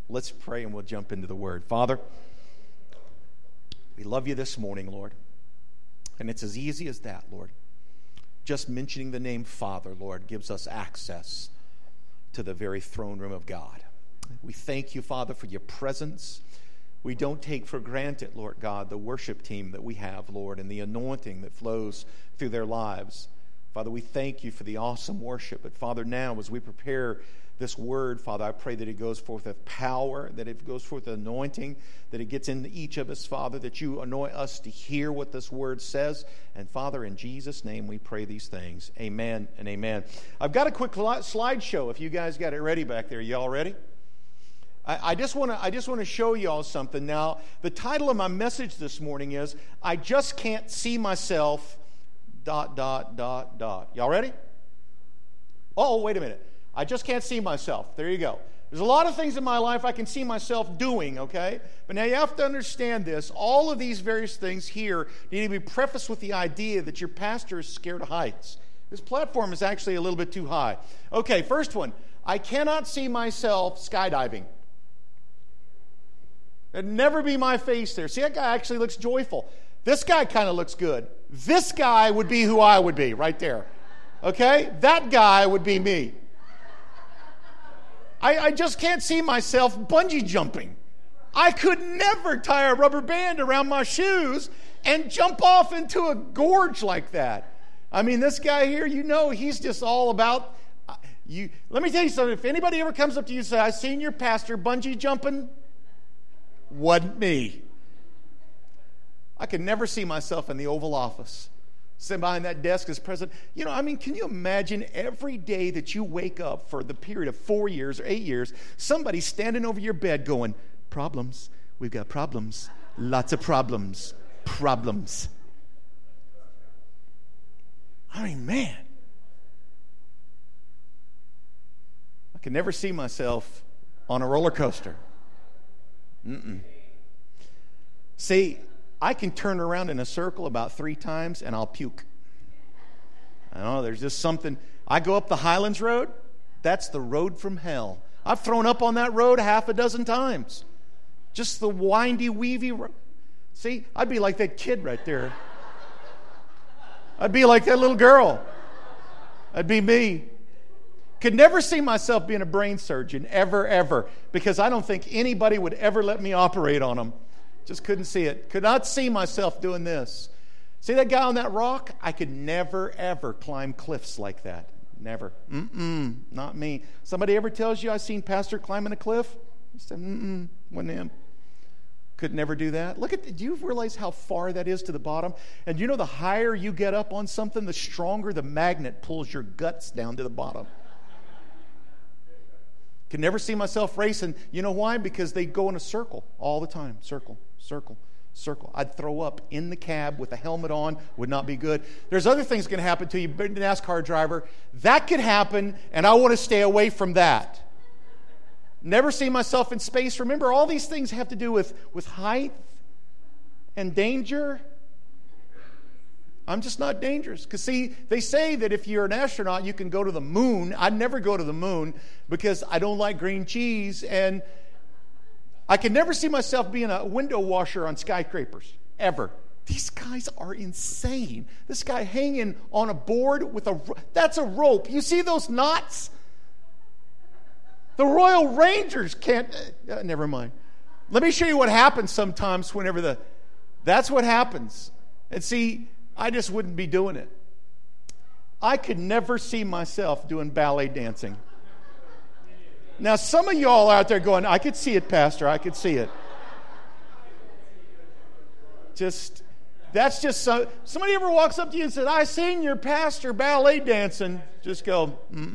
Let's pray and we'll jump into the Word. Father, we love you this morning, Lord. And it's as easy as that, Lord. Just mentioning the name Father, Lord, gives us access to the very throne room of God. We thank you, Father, for your presence. We don't take for granted, Lord God, the worship team that we have, Lord, and the anointing that flows through their lives. Father, we thank you for the awesome worship. But Father, now as we prepare this word, Father, I pray that it goes forth with power, that it goes forth with anointing, that it gets into each of us, Father, that you anoint us to hear what this word says. And Father, in Jesus' name we pray these things. Amen and amen. I've got a quick slideshow if you guys got it ready back there. Y'all ready? I just want to show you all something. Now, the title of my message this morning is, I Just Can't See Myself, ... Y'all ready? Oh, wait a minute. I just can't see myself. There you go. There's a lot of things in my life I can see myself doing, okay? But now you have to understand this. All of these various things here need to be prefaced with the idea that your pastor is scared of heights. This platform is actually a little bit too high. Okay, first one. I cannot see myself skydiving. It'd never be my face there. See, that guy actually looks joyful. This guy kind of looks good. This guy would be who I would be right there. Okay? That guy would be me. I just can't see myself bungee jumping. I could never tie a rubber band around my shoes and jump off into a gorge like that. I mean, this guy here, you know, he's just all about you. Let me tell you something. If anybody ever comes up to you and says, "I seen your pastor bungee jumping," wasn't me. I could never see myself in the Oval Office, sitting behind that desk as president. You know, I mean, can you imagine every day that you wake up for the period of 4 years or 8 years, somebody standing over your bed going, "Problems. We've got problems. Lots of problems. Problems." I mean, man. I can never see myself on a roller coaster. See, I can turn around in a circle about 3 times and I'll puke. I know, there's just something. I go up the Highlands Road. That's the road from hell. I've thrown up on that road 6 times. Just the windy, weavy road. See, I'd be like that kid right there. I'd be like that little girl. That'd be me. Could never see myself being a brain surgeon, ever, because I don't think anybody would ever let me operate on them. Just couldn't see it. Could not see myself doing this. See that guy on that rock? I could never, ever climb cliffs like that. Never. Not me. Somebody ever tells you I seen Pastor climbing a cliff? I said, wasn't him. Could never do that. Do you realize how far that is to the bottom? And you know the higher you get up on something, the stronger the magnet pulls your guts down to the bottom. Could never see myself racing. You know why? Because they go in a circle all the time. Circle. I'd throw up in the cab with a helmet on. Would not be good. There's other things going to happen to you. Being a NASCAR driver, that could happen, and I want to stay away from that. Never see myself in space. Remember, all these things have to do with height and danger. I'm just not dangerous. Because, see, they say that if you're an astronaut, you can go to the moon. I'd never go to the moon because I don't like green cheese. And I can never see myself being a window washer on skyscrapers, ever. These guys are insane. This guy hanging on a board with that's a rope. You see those knots? The Royal Rangers can't, never mind. Let me show you what happens sometimes whenever that's what happens. And see, I just wouldn't be doing it. I could never see myself doing ballet dancing. Now, some of y'all out there going, "I could see it, Pastor. I could see it." That's just so. Somebody ever walks up to you and says, "I seen your pastor ballet dancing." Just go,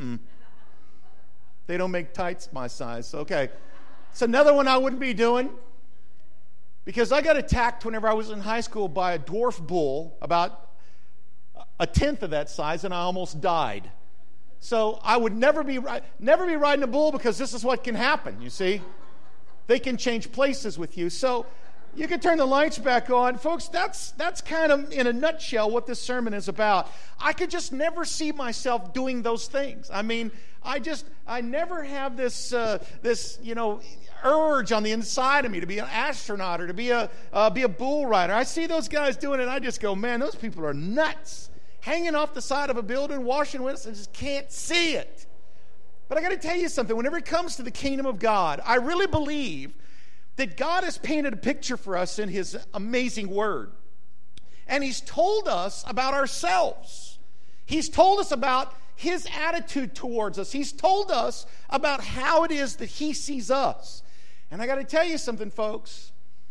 They don't make tights my size. Okay. It's another one I wouldn't be doing. Because I got attacked whenever I was in high school by a dwarf bull, about 1/10 of that size, and I almost died. So I would never be riding a bull, because this is what can happen, you see. They can change places with you. So you can turn the lights back on. Folks, that's kind of, in a nutshell, what this sermon is about. I could just never see myself doing those things. I mean, I never have this urge on the inside of me to be an astronaut or to be a bull rider. I see those guys doing it, and I just go, man, those people are nuts. Hanging off the side of a building, washing windows, and just can't see it. But I got to tell you something. Whenever it comes to the kingdom of God, I really believe that God has painted a picture for us in His amazing Word. And He's told us about ourselves. He's told us about His attitude towards us. He's told us about how it is that He sees us. And I got to tell you something, folks.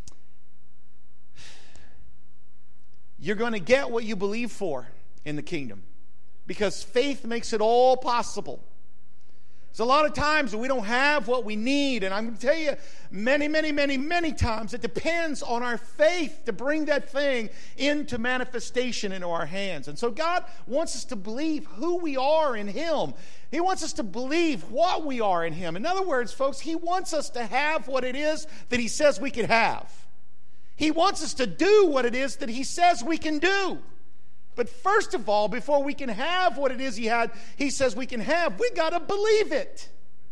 You're going to get what you believe for in the kingdom, because faith makes it all possible. There's a lot of times that we don't have what we need, and I'm going to tell you many times it depends on our faith to bring that thing into manifestation into our hands. And so God wants us to believe who we are in Him. He wants us to believe what we are in Him. In other words, folks, He wants us to have what it is that He says we can have. He wants us to do what it is that He says we can do. But first of all, before we can have what it is He says we can have, we got to believe it.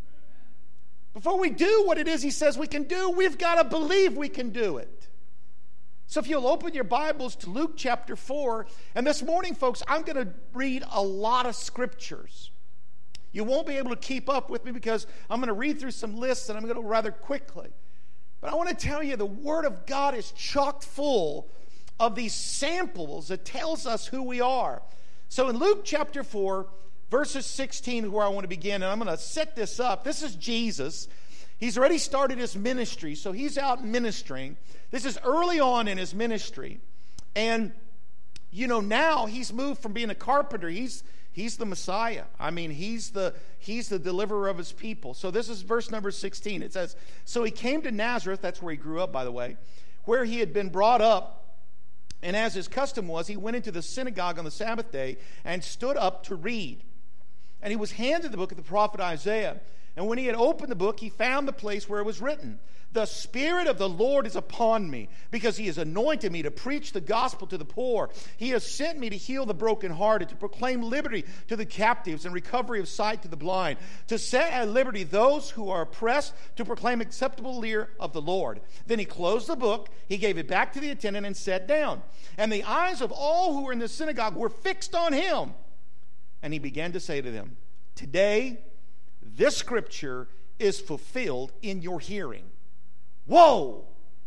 Before we do what it is He says we can do, we've got to believe we can do it. So if you'll open your Bibles to Luke chapter 4, and this morning, folks, I'm going to read a lot of scriptures. You won't be able to keep up with me because I'm going to read through some lists, and I'm going to go rather quickly. But I want to tell you, the Word of God is chock full of these samples that tells us who we are. So in Luke chapter 4, verses 16 is where I want to begin, and I'm going to set this up. This is Jesus. He's already started His ministry, so He's out ministering. This is early on in His ministry. And, you know, now He's moved from being a carpenter. He's the Messiah. I mean, He's the deliverer of His people. So this is verse number 16. It says, so He came to Nazareth, that's where He grew up, by the way, where He had been brought up. And as His custom was, He went into the synagogue on the Sabbath day and stood up to read. And He was handed the book of the prophet Isaiah. And when He had opened the book, He found the place where it was written, the Spirit of the Lord is upon me, because He has anointed me to preach the gospel to the poor. He has sent me to heal the brokenhearted, to proclaim liberty to the captives and recovery of sight to the blind, to set at liberty those who are oppressed, to proclaim acceptable year of the Lord. Then He closed the book, He gave it back to the attendant, and sat down. And the eyes of all who were in the synagogue were fixed on Him. And He began to say to them, today this scripture is fulfilled in your hearing. Whoa!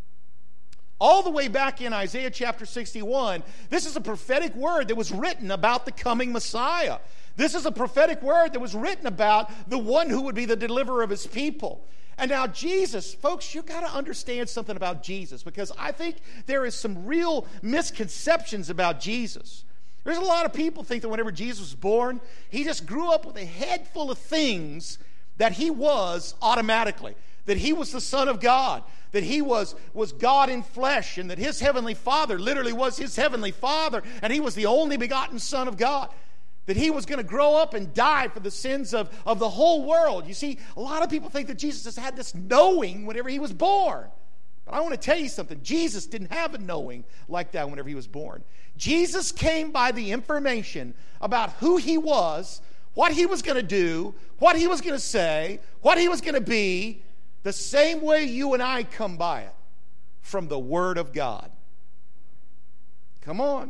All the way back in Isaiah chapter 61, this is a prophetic word that was written about the coming Messiah. This is a prophetic word that was written about the one who would be the deliverer of His people. And now Jesus, folks, you got to understand something about Jesus, because I think there is some real misconceptions about Jesus. There's a lot of people think that whenever Jesus was born, He just grew up with a head full of things that He was automatically. That He was the Son of God, that He was God in flesh, and that His heavenly Father literally was His heavenly Father, and He was the only begotten Son of God, that He was going to grow up and die for the sins of the whole world. You see, a lot of people think that Jesus just had this knowing whenever He was born. But I want to tell you something. Jesus didn't have a knowing like that whenever He was born. Jesus came by the information about who He was, what He was going to do, what He was going to say, what He was going to be, the same way you and I come by it, from the Word of God. Come on.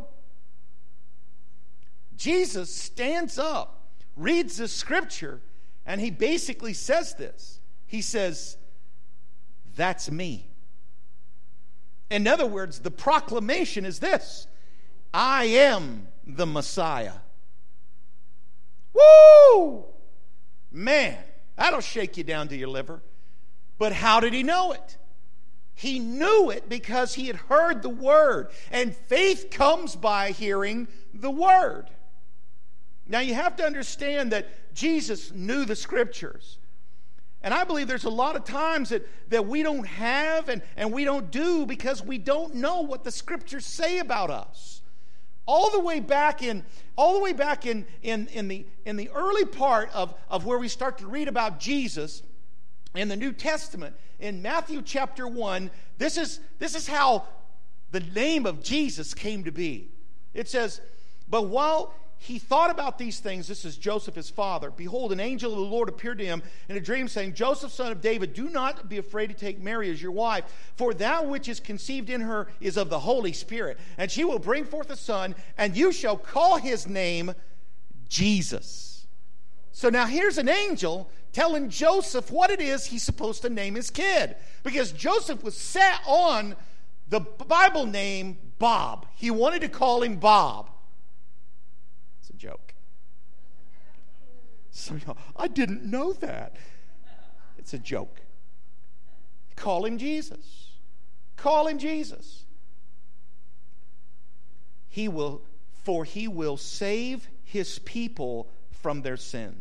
Jesus stands up, reads the scripture, and He basically says this. He says, that's me. In other words, the proclamation is this: I am the Messiah. Woo! Man, that'll shake you down to your liver. But how did He know it? He knew it because He had heard the Word. And faith comes by hearing the Word. Now you have to understand that Jesus knew the Scriptures. And I believe there's a lot of times that we don't have and we don't do because we don't know what the Scriptures say about us. All the way back in the early part of where we start to read about Jesus in the New Testament, in Matthew chapter 1, this is how the name of Jesus came to be. It says, but while he thought about these things, this is Joseph, his father. Behold, an angel of the Lord appeared to him in a dream, saying, Joseph, son of David, do not be afraid to take Mary as your wife, for that which is conceived in her is of the Holy Spirit. And she will bring forth a son, and you shall call his name Jesus. So now here's an angel telling Joseph what it is he's supposed to name his kid. Because Joseph was set on the Bible name Bob. He wanted to call him Bob. It's a joke. Some of y'all, I didn't know that. It's a joke. Call him Jesus. Call him Jesus. He will save his people from their sins.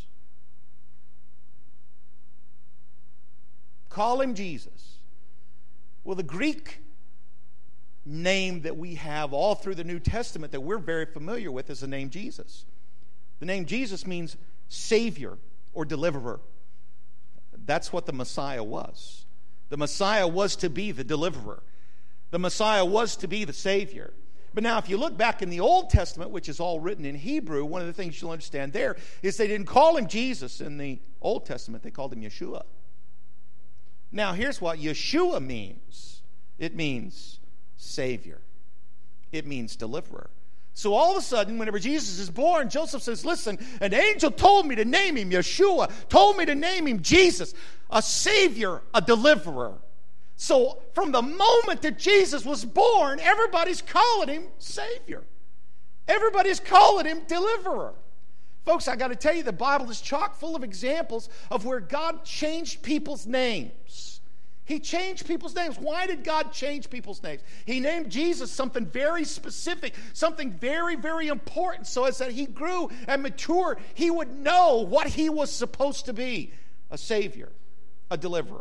Call him Jesus. Well, the Greek name that we have all through the New Testament that we're very familiar with is the name Jesus. The name Jesus means Savior or Deliverer. That's what the Messiah was. The Messiah was to be the Deliverer. The Messiah was to be the Savior. But now if you look back in the Old Testament, which is all written in Hebrew, one of the things you'll understand there is they didn't call him Jesus in the Old Testament. They called him Yeshua. Now here's what Yeshua means. It means Savior. It means Deliverer. So all of a sudden, whenever Jesus is born, Joseph says, listen, an angel told me to name him Yeshua, told me to name him Jesus, a Savior, a Deliverer. So from the moment that Jesus was born, everybody's calling him Savior. Everybody's calling him Deliverer. Folks, I got to tell you, the Bible is chock full of examples of where God changed people's names. He changed people's names. Why did God change people's names? He named Jesus something very specific, something very, very important, so as that he grew and matured, he would know what he was supposed to be, a Savior, a Deliverer.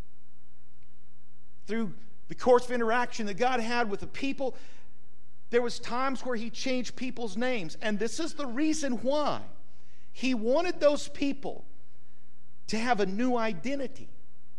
Through the course of interaction that God had with the people, there was times where he changed people's names. And this is the reason why. He wanted those people to have a new identity.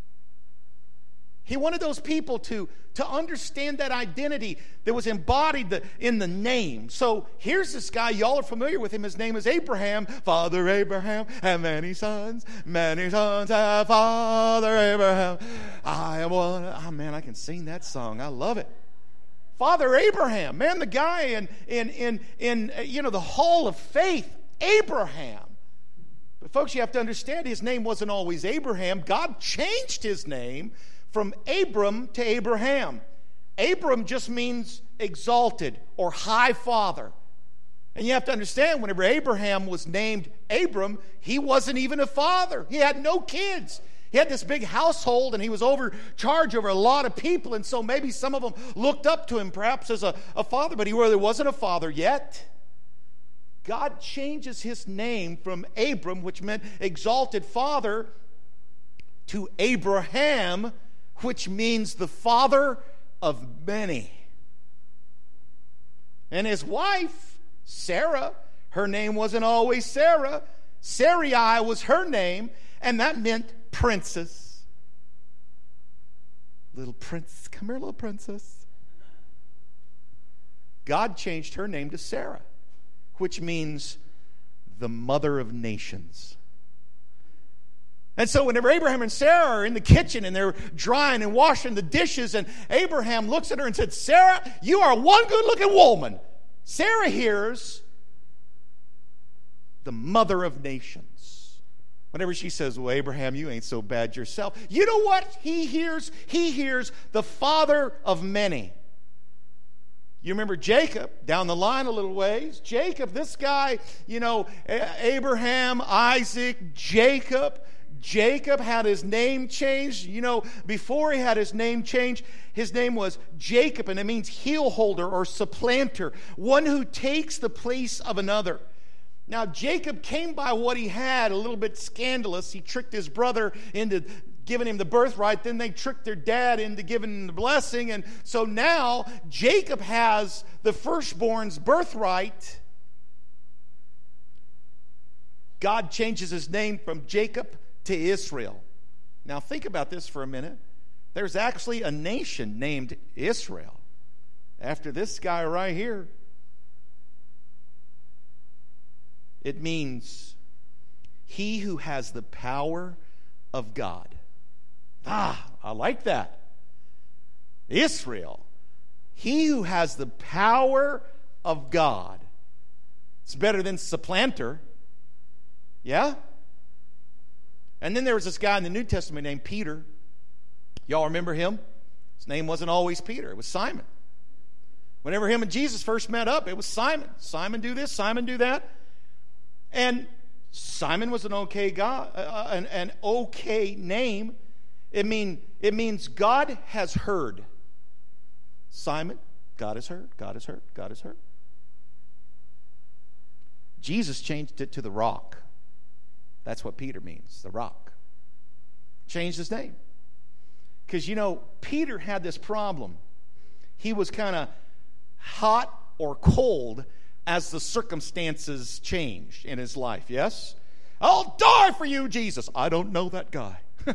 He wanted those people to understand that identity that was embodied in the name. So here's this guy, y'all are familiar with him. His name is Abraham. Father Abraham had many sons have Father Abraham. I am one. Oh man, I can sing that song. I love it. Father Abraham, man, the guy in the hall of faith, Abraham. But folks, you have to understand his name wasn't always Abraham. God changed his name from Abram to Abraham. Abram just means exalted or high father. And you have to understand, whenever Abraham was named Abram, he wasn't even a father. He had no kids. He had this big household, and he was charge over a lot of people, and so maybe some of them looked up to him perhaps as a father, but he really wasn't a father yet. God changes his name from Abram, which meant exalted father, to Abraham, which means the father of many. And his wife, Sarah, her name wasn't always Sarah. Sarai was her name, and that meant princess. Little prince, come here, little princess. God changed her name to Sarah, which means the mother of nations. And so whenever Abraham and Sarah are in the kitchen and they're drying and washing the dishes, and Abraham looks at her and said, Sarah, you are one good-looking woman. Sarah hears the mother of nations. Whenever she says, well, Abraham, you ain't so bad yourself. You know what he hears? He hears the father of many. You remember Jacob, down the line a little ways. Jacob, this guy, Abraham, Isaac, Jacob. Jacob had his name changed. Before he had his name changed, his name was Jacob, and it means heel holder or supplanter, one who takes the place of another. Now, Jacob came by what he had a little bit scandalous. He tricked his brother into giving him the birthright. Then they tricked their dad into giving him the blessing. And so now Jacob has the firstborn's birthright. God changes his name from Jacob to Israel. Now think about this for a minute. There's actually a nation named Israel after this guy right here. It means he who has the power of God. I like that. Israel. He who has the power of God. It's better than supplanter. Yeah? And then there was this guy in the New Testament named Peter. Y'all remember him? His name wasn't always Peter. It was Simon. Whenever him and Jesus first met up, it was Simon. Simon do this, Simon do that. And Simon was an okay guy, an okay name. It means God has heard. Simon, God has heard, God has heard, God has heard. Jesus changed it to the rock. That's what Peter means, the rock. Changed his name. Because, Peter had this problem. He was kind of hot or cold as the circumstances changed in his life, yes? I'll die for you, Jesus. I don't know that guy.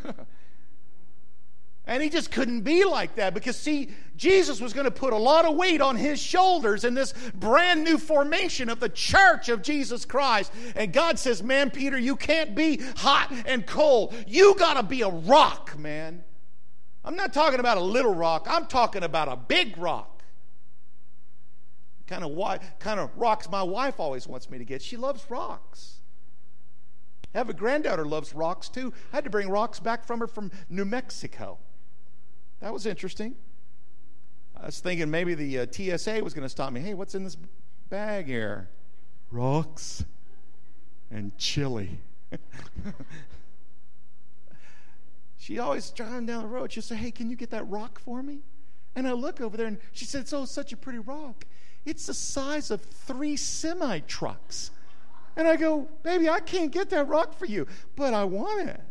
And he just couldn't be like that because, see, Jesus was going to put a lot of weight on his shoulders in this brand new formation of the church of Jesus Christ. And God says, man, Peter, you can't be hot and cold. You got to be a rock, man. I'm not talking about a little rock. I'm talking about a big rock. Kind of rocks my wife always wants me to get. She loves rocks. I have a granddaughter who loves rocks too. I had to bring rocks back from her from New Mexico. That was interesting. I was thinking maybe the TSA was going to stop me. Hey, what's in this bag here? Rocks and chili. She always driving down the road. She'll say, hey, can you get that rock for me? And I look over there and she said, it's such a pretty rock. It's the size of 3 semi-trucks. And I go, baby, I can't get that rock for you, but I want it.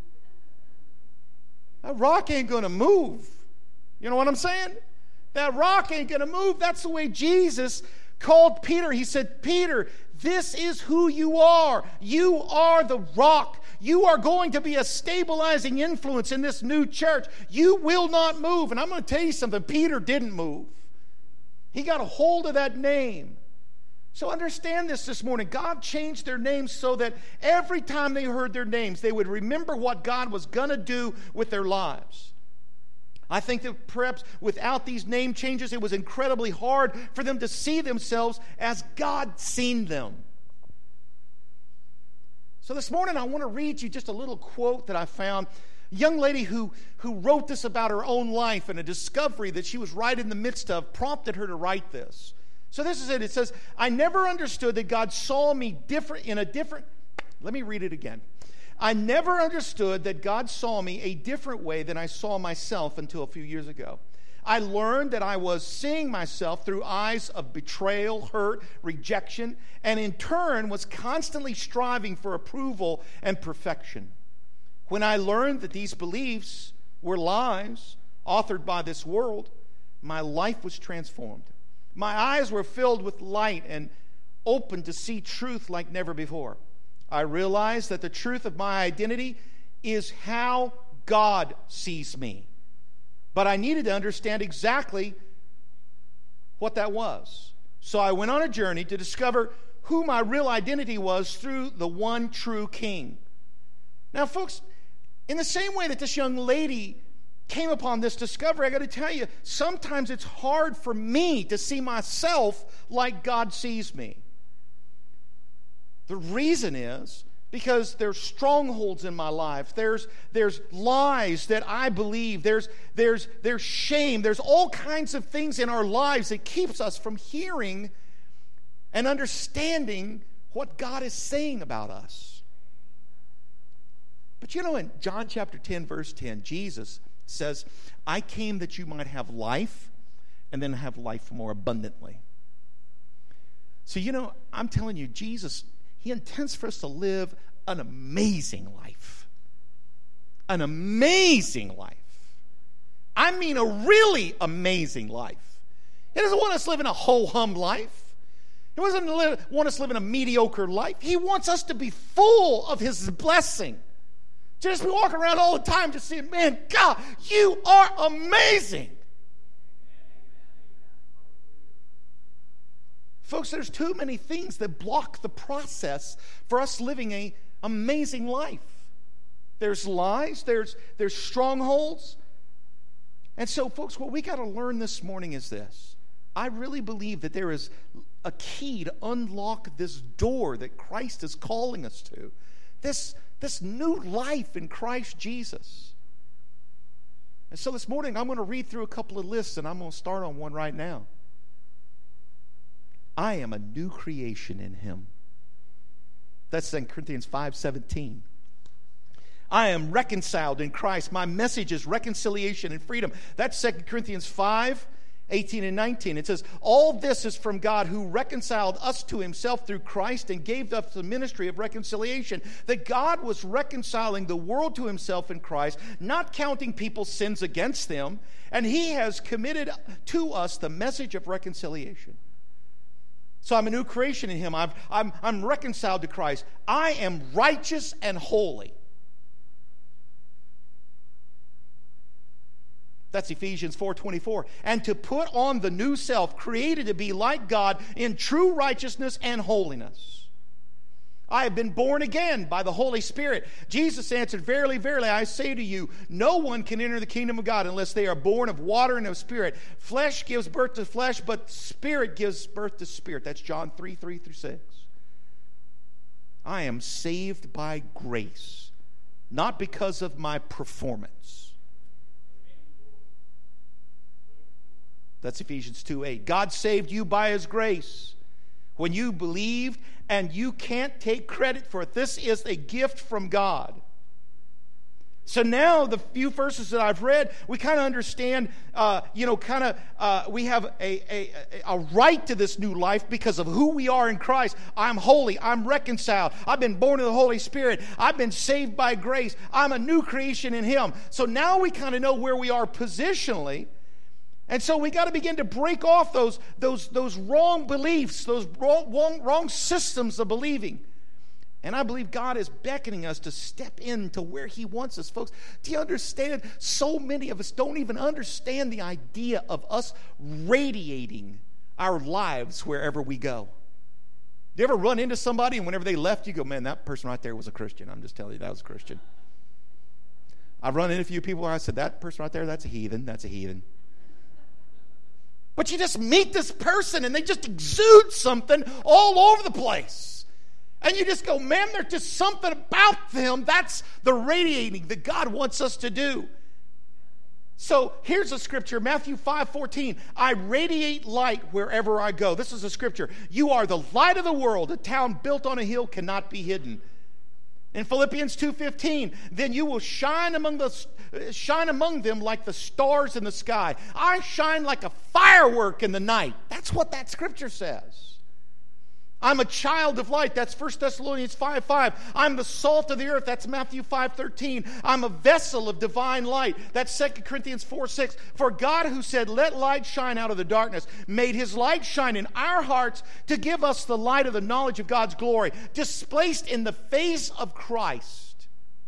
That rock ain't going to move. You know what I'm saying? That rock ain't going to move. That's the way Jesus called Peter. He said, Peter, this is who you are. You are the rock. You are going to be a stabilizing influence in this new church. You will not move. And I'm going to tell you something. Peter didn't move. He got a hold of that name. So understand this morning. God changed their names so that every time they heard their names, they would remember what God was going to do with their lives. I think that perhaps without these name changes, it was incredibly hard for them to see themselves as God seen them. So this morning, I want to read you just a little quote that I found. A young lady who wrote this about her own life, and a discovery that she was right in the midst of prompted her to write this. So this is it. It says, I never understood that God saw me let me read it again. I never understood that God saw me a different way than I saw myself until a few years ago. I learned that I was seeing myself through eyes of betrayal, hurt, rejection, and in turn was constantly striving for approval and perfection. When I learned that these beliefs were lies authored by this world, my life was transformed. My eyes were filled with light and open to see truth like never before. I realized that the truth of my identity is how God sees me. But I needed to understand exactly what that was. So I went on a journey to discover who my real identity was through the one true King. Now, folks, in the same way that this young lady came upon this discovery, I got to tell you, sometimes it's hard for me to see myself like God sees me. The reason is because there's strongholds in my life. There's lies that I believe. There's shame. There's all kinds of things in our lives that keeps us from hearing and understanding what God is saying about us. But in John chapter 10, verse 10, Jesus says, I came that you might have life and then have life more abundantly. So, I'm telling you, Jesus, He intends for us to live an amazing life. An amazing life. I mean a really amazing life. He doesn't want us living a ho-hum life. He doesn't want us living a mediocre life. He wants us to be full of His blessing. Just be walking around all the time just saying, man, God, you are amazing. Folks, there's too many things that block the process for us living an amazing life. There's lies, there's strongholds. And so, folks, what we got to learn this morning is this. I really believe that there is a key to unlock this door that Christ is calling us to. This new life in Christ Jesus. And so this morning, I'm going to read through a couple of lists, and I'm going to start on one right now. I am a new creation in Him. That's 2 Corinthians 5:17. I am reconciled in Christ. My message is reconciliation and freedom. That's 2 Corinthians 5:18 and 19. It says, all this is from God who reconciled us to Himself through Christ and gave us the ministry of reconciliation. That God was reconciling the world to Himself in Christ, not counting people's sins against them, and He has committed to us the message of reconciliation. So I'm a new creation in Him. I'm reconciled to Christ. I am righteous and holy. That's Ephesians 4:24. And to put on the new self, created to be like God in true righteousness and holiness. I have been born again by the Holy Spirit. Jesus answered, verily, verily, I say to you, no one can enter the kingdom of God unless they are born of water and of spirit. Flesh gives birth to flesh, but spirit gives birth to spirit. That's John 3:3-6. I am saved by grace, not because of my performance. That's Ephesians 2:8. God saved you by His grace when you believed, and you can't take credit for it. This is a gift from God. So now the few verses that I've read, we kind of understand, we have a right to this new life because of who we are in Christ. I'm holy. I'm reconciled. I've been born of the Holy Spirit. I've been saved by grace. I'm a new creation in Him. So now we kind of know where we are positionally. And so we got to begin to break off those wrong beliefs, those wrong systems of believing. And I believe God is beckoning us to step into where He wants us. Folks, do you understand? So many of us don't even understand the idea of us radiating our lives wherever we go. Do you ever run into somebody and whenever they left, you go, man, that person right there was a Christian. I'm just telling you, that was a Christian. I've run into a few people where I said, that person right there, that's a heathen. That's a heathen. But you just meet this person and they just exude something all over the place. And you just go, man, there's just something about them. That's the radiating that God wants us to do. So here's a scripture, Matthew 5:14. I radiate light wherever I go. This is a scripture. You are the light of the world. A town built on a hill cannot be hidden. In Philippians 2:15, then you will shine among them like the stars in the sky. I shine like a firework in the night. That's what that scripture says. I'm a child of light. That's 1 Thessalonians 5:5. I'm the salt of the earth. That's Matthew 5:13. I'm a vessel of divine light. That's 2 Corinthians 4:6. For God, who said, let light shine out of the darkness, made His light shine in our hearts to give us the light of the knowledge of God's glory, displaced in the face of Christ.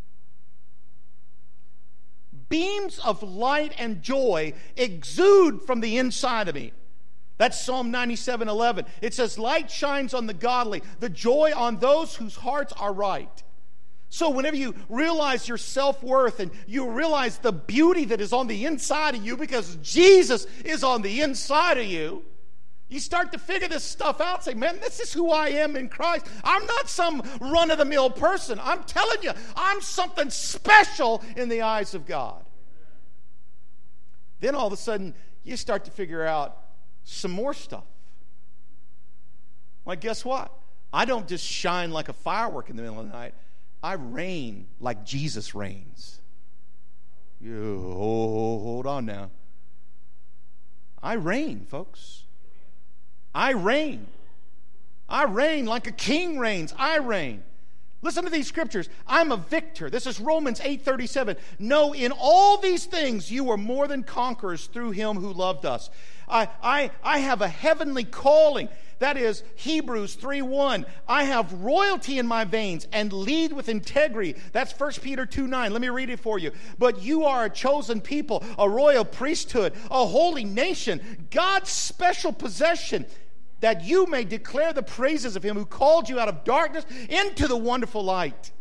Beams of light and joy exude from the inside of me. That's Psalm 97:11. It says, light shines on the godly, the joy on those whose hearts are right. So whenever you realize your self-worth and you realize the beauty that is on the inside of you because Jesus is on the inside of you, you start to figure this stuff out. Say, man, this is who I am in Christ. I'm not some run-of-the-mill person. I'm telling you, I'm something special in the eyes of God. Then all of a sudden, you start to figure out some more stuff. Like, guess what? I don't just shine like a firework in the middle of the night. I reign like Jesus reigns. Hold on now. I reign, folks. I reign. I reign like a king reigns. I reign. Listen to these scriptures. I'm a victor. This is Romans 8:37. No, in all these things you are more than conquerors through Him who loved us. I have a heavenly calling. That is Hebrews 3:1. I have royalty in my veins and lead with integrity. That's 1 Peter 2:9. Let me read it for you. But you are a chosen people, a royal priesthood, a holy nation, God's special possession. that you may declare the praises of him who called you out of darkness into the wonderful light.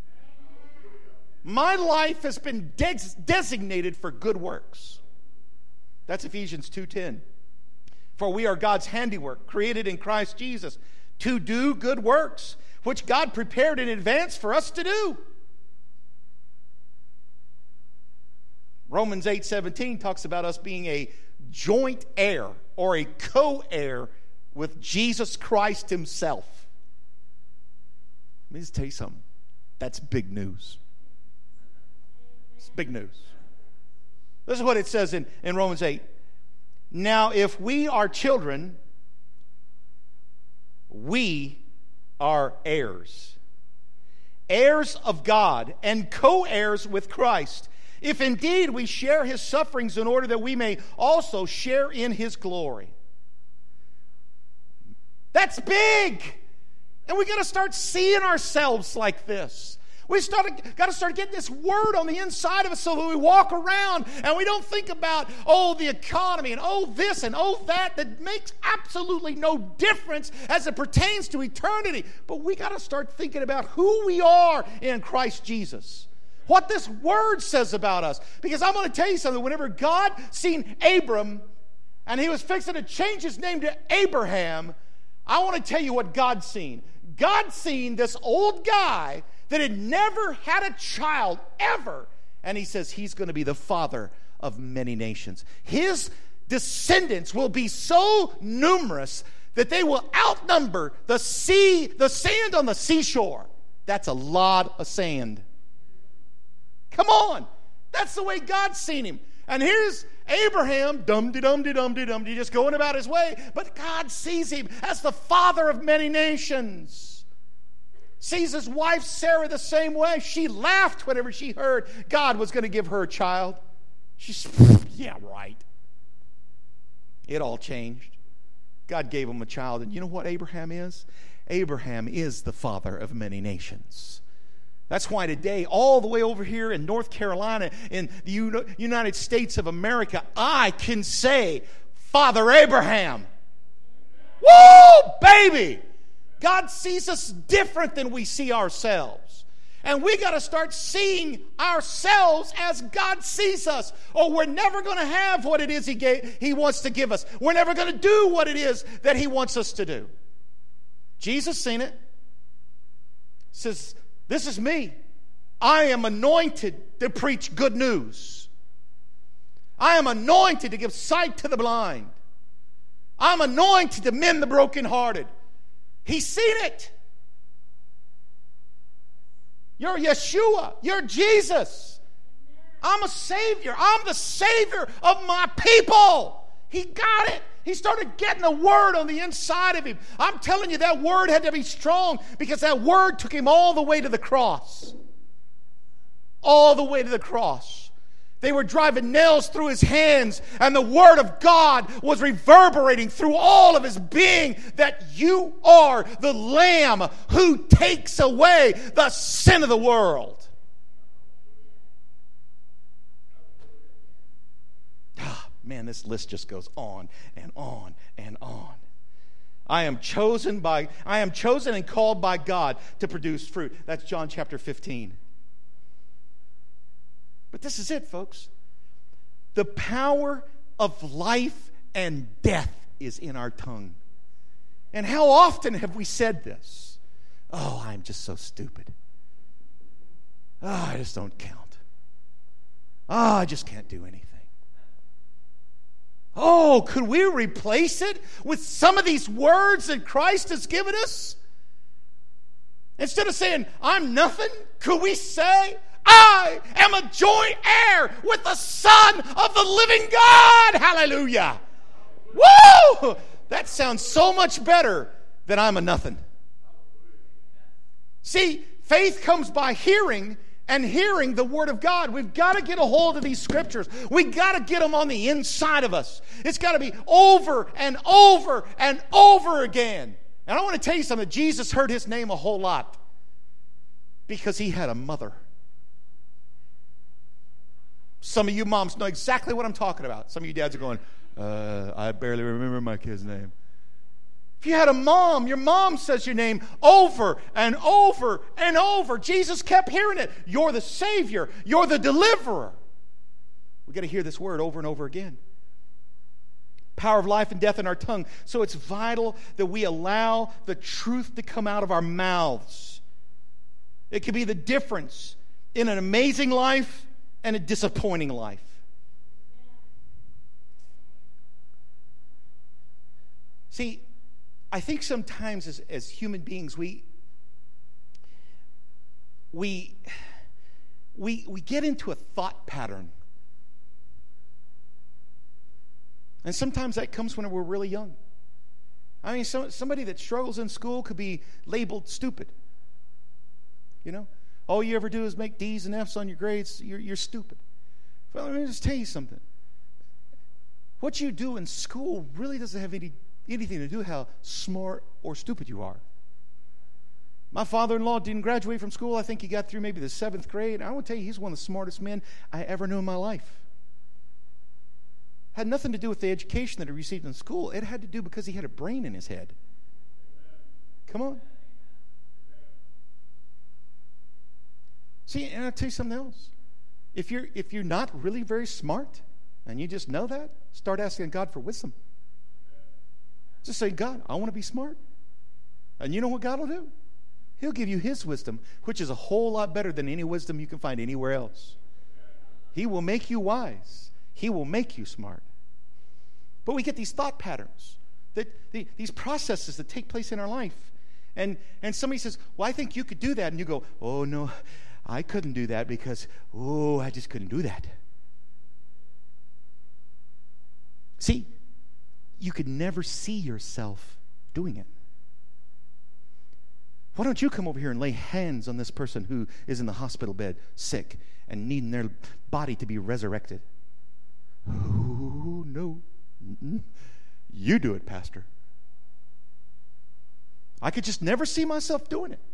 My life has been designated for good works. That's Ephesians 2:10. For we are God's handiwork, created in Christ Jesus, to do good works, which God prepared in advance for us to do. Romans 8:17 talks about us being a joint heir or a co-heir with Jesus Christ himself. Let me just tell you something. That's big news. It's big news. This is what it says in Romans 8. Now, if we are children, we are heirs. Heirs of God and co-heirs with Christ. If indeed we share his sufferings in order that we may also share in his glory. That's big. And we got to start seeing ourselves like this. We got to start getting this word on the inside of us so that we walk around and we don't think about, the economy and this and that makes absolutely no difference as it pertains to eternity. But we got to start thinking about who we are in Christ Jesus. What this word says about us. Because I'm going to tell you something. Whenever God seen Abram and he was fixing to change his name to Abraham, I want to tell you what God seen. God seen this old guy that had never had a child ever. And he says he's going to be the father of many nations. His descendants will be so numerous that they will outnumber the sand on the seashore. That's a lot of sand. Come on. That's the way God's seen him. And here's Abraham, dum-de-dum-de-dum-de-dum-de, just going about his way. But God sees him as the father of many nations. Sees his wife Sarah the same way. She laughed whenever she heard God was going to give her a child. She's, yeah, right. It all changed. God gave him a child. And you know what Abraham is? Abraham is the father of many nations. That's why today, all the way over here in North Carolina, in the United States of America, I can say, Father Abraham. Woo, baby! God sees us different than we see ourselves. And we got to start seeing ourselves as God sees us. Or we're never going to have what it is He wants to give us. We're never going to do what it is that He wants us to do. Jesus seen it. Says, this is me. I am anointed to preach good news. I am anointed to give sight to the blind. I'm anointed to mend the brokenhearted. He's seen it. You're Yeshua. You're Jesus. I'm a Savior. I'm the Savior of my people. He got it. He started getting the word on the inside of him. I'm telling you, that word had to be strong because that word took him all the way to the cross. All the way to the cross. They were driving nails through his hands, and the word of God was reverberating through all of his being, that you are the Lamb who takes away the sin of the world. Man, this list just goes on and on and on. I am chosen and called by God to produce fruit. That's John chapter 15. But this is it, folks. The power of life and death is in our tongue. And how often have we said this? Oh, I'm just so stupid. Oh, I just don't count. Oh, I just can't do anything. Oh, could we replace it with some of these words that Christ has given us? Instead of saying, I'm nothing, could we say, I am a joint heir with the Son of the living God. Hallelujah. Woo! That sounds so much better than I'm a nothing. See, faith comes by hearing, and hearing the Word of God. We've got to get a hold of these Scriptures. We've got to get them on the inside of us. It's got to be over and over and over again. And I want to tell you something. Jesus heard His name a whole lot because He had a mother. Some of you moms know exactly what I'm talking about. Some of you dads are going, I barely remember my kid's name. If you had a mom, your mom says your name over and over and over. Jesus kept hearing it. You're the Savior. You're the deliverer. We've got to hear this word over and over again. Power of life and death in our tongue. So it's vital that we allow the truth to come out of our mouths. It can be the difference in an amazing life and a disappointing life. See, I think sometimes as human beings, we get into a thought pattern. And sometimes that comes when we're really young. I mean, somebody that struggles in school could be labeled stupid. You know? All you ever do is make D's and F's on your grades. You're stupid. Well, let me just tell you something. What you do in school really doesn't have anything to do with how smart or stupid you are. My father-in-law didn't graduate from school. I think he got through maybe the 7th grade. I want to tell you, he's one of the smartest men I ever knew in my life. Had nothing to do with the education that he received in school. It had to do because he had a brain in his head. Come on. See, and I'll tell you something else. If you're not really very smart, and you just know that, start asking God for wisdom. Just say, God, I want to be smart. And you know what God will do? He'll give you His wisdom, which is a whole lot better than any wisdom you can find anywhere else. He will make you wise. He will make you smart. But we get these thought patterns, these processes that take place in our life. And somebody says, well, I think you could do that. And you go, oh, no, I couldn't do that because, I just couldn't do that. See, you could never see yourself doing it. Why don't you come over here and lay hands on this person who is in the hospital bed, sick, and needing their body to be resurrected? Oh, no. You do it, Pastor. I could just never see myself doing it.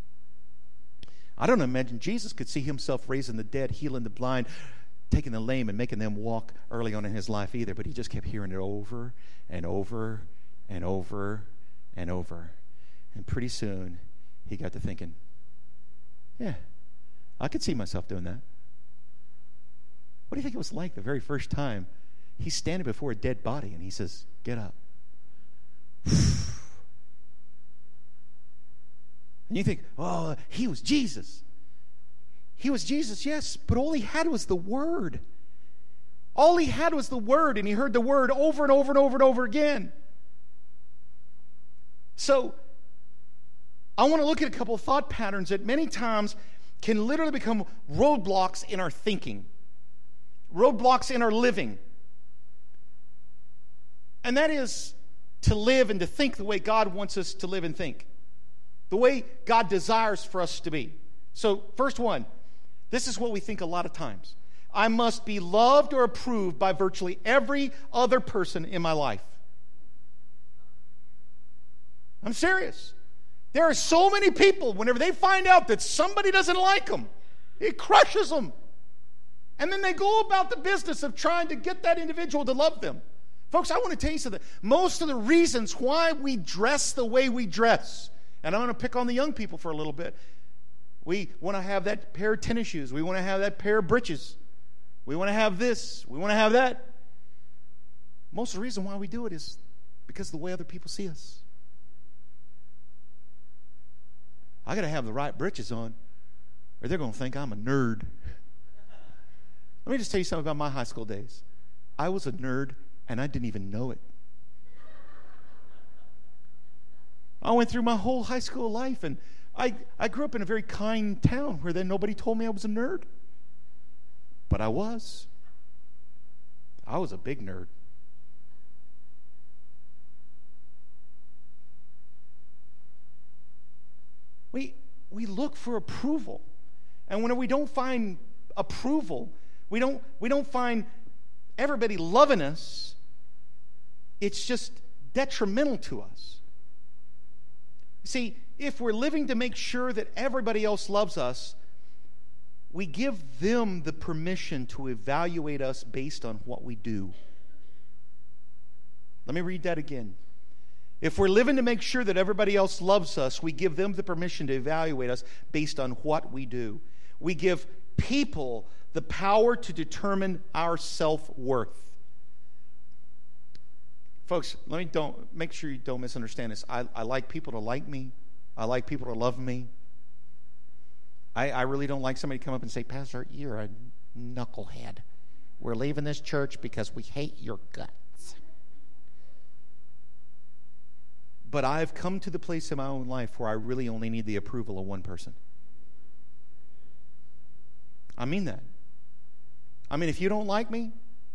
I don't imagine Jesus could see himself raising the dead, healing the blind, taking the lame and making them walk early on in his life either, but he just kept hearing it over and over and over and over. And pretty soon, he got to thinking, yeah, I could see myself doing that. What do you think it was like the very first time he's standing before a dead body and he says, get up. And you think, oh, he was Jesus. He was Jesus, yes, but all he had was the Word. All he had was the Word, and he heard the Word over and over and over and over again. So, I want to look at a couple of thought patterns that many times can literally become roadblocks in our thinking, roadblocks in our living. And that is to live and to think the way God wants us to live and think, the way God desires for us to be. So, first one, this is what we think a lot of times. I must be loved or approved by virtually every other person in my life. I'm serious. There are so many people, whenever they find out that somebody doesn't like them, it crushes them. And then they go about the business of trying to get that individual to love them. Folks, I want to tell you something. Most of the reasons why we dress the way we dress, and I'm going to pick on the young people for a little bit. We want to have that pair of tennis shoes. We want to have that pair of breeches. We want to have this. We want to have that. Most of the reason why we do it is because of the way other people see us. I got to have the right breeches on, or they're going to think I'm a nerd. Let me just tell you something about my high school days. I was a nerd, and I didn't even know it. I went through my whole high school life, and I grew up in a very kind town where then nobody told me I was a nerd. But I was. I was a big nerd. We look for approval. And when we don't find approval, we don't find everybody loving us, it's just detrimental to us. See, if we're living to make sure that everybody else loves us, we give them the permission to evaluate us based on what we do. Let me read that again. If we're living to make sure that everybody else loves us, we give them the permission to evaluate us based on what we do. We give people the power to determine our self-worth. Folks, make sure you don't misunderstand this. I like people to like me. I like people to love me. I really don't like somebody to come up and say, Pastor, you're a knucklehead. We're leaving this church because we hate your guts. But I've come to the place in my own life where I really only need the approval of one person. I mean that. I mean, if you don't like me,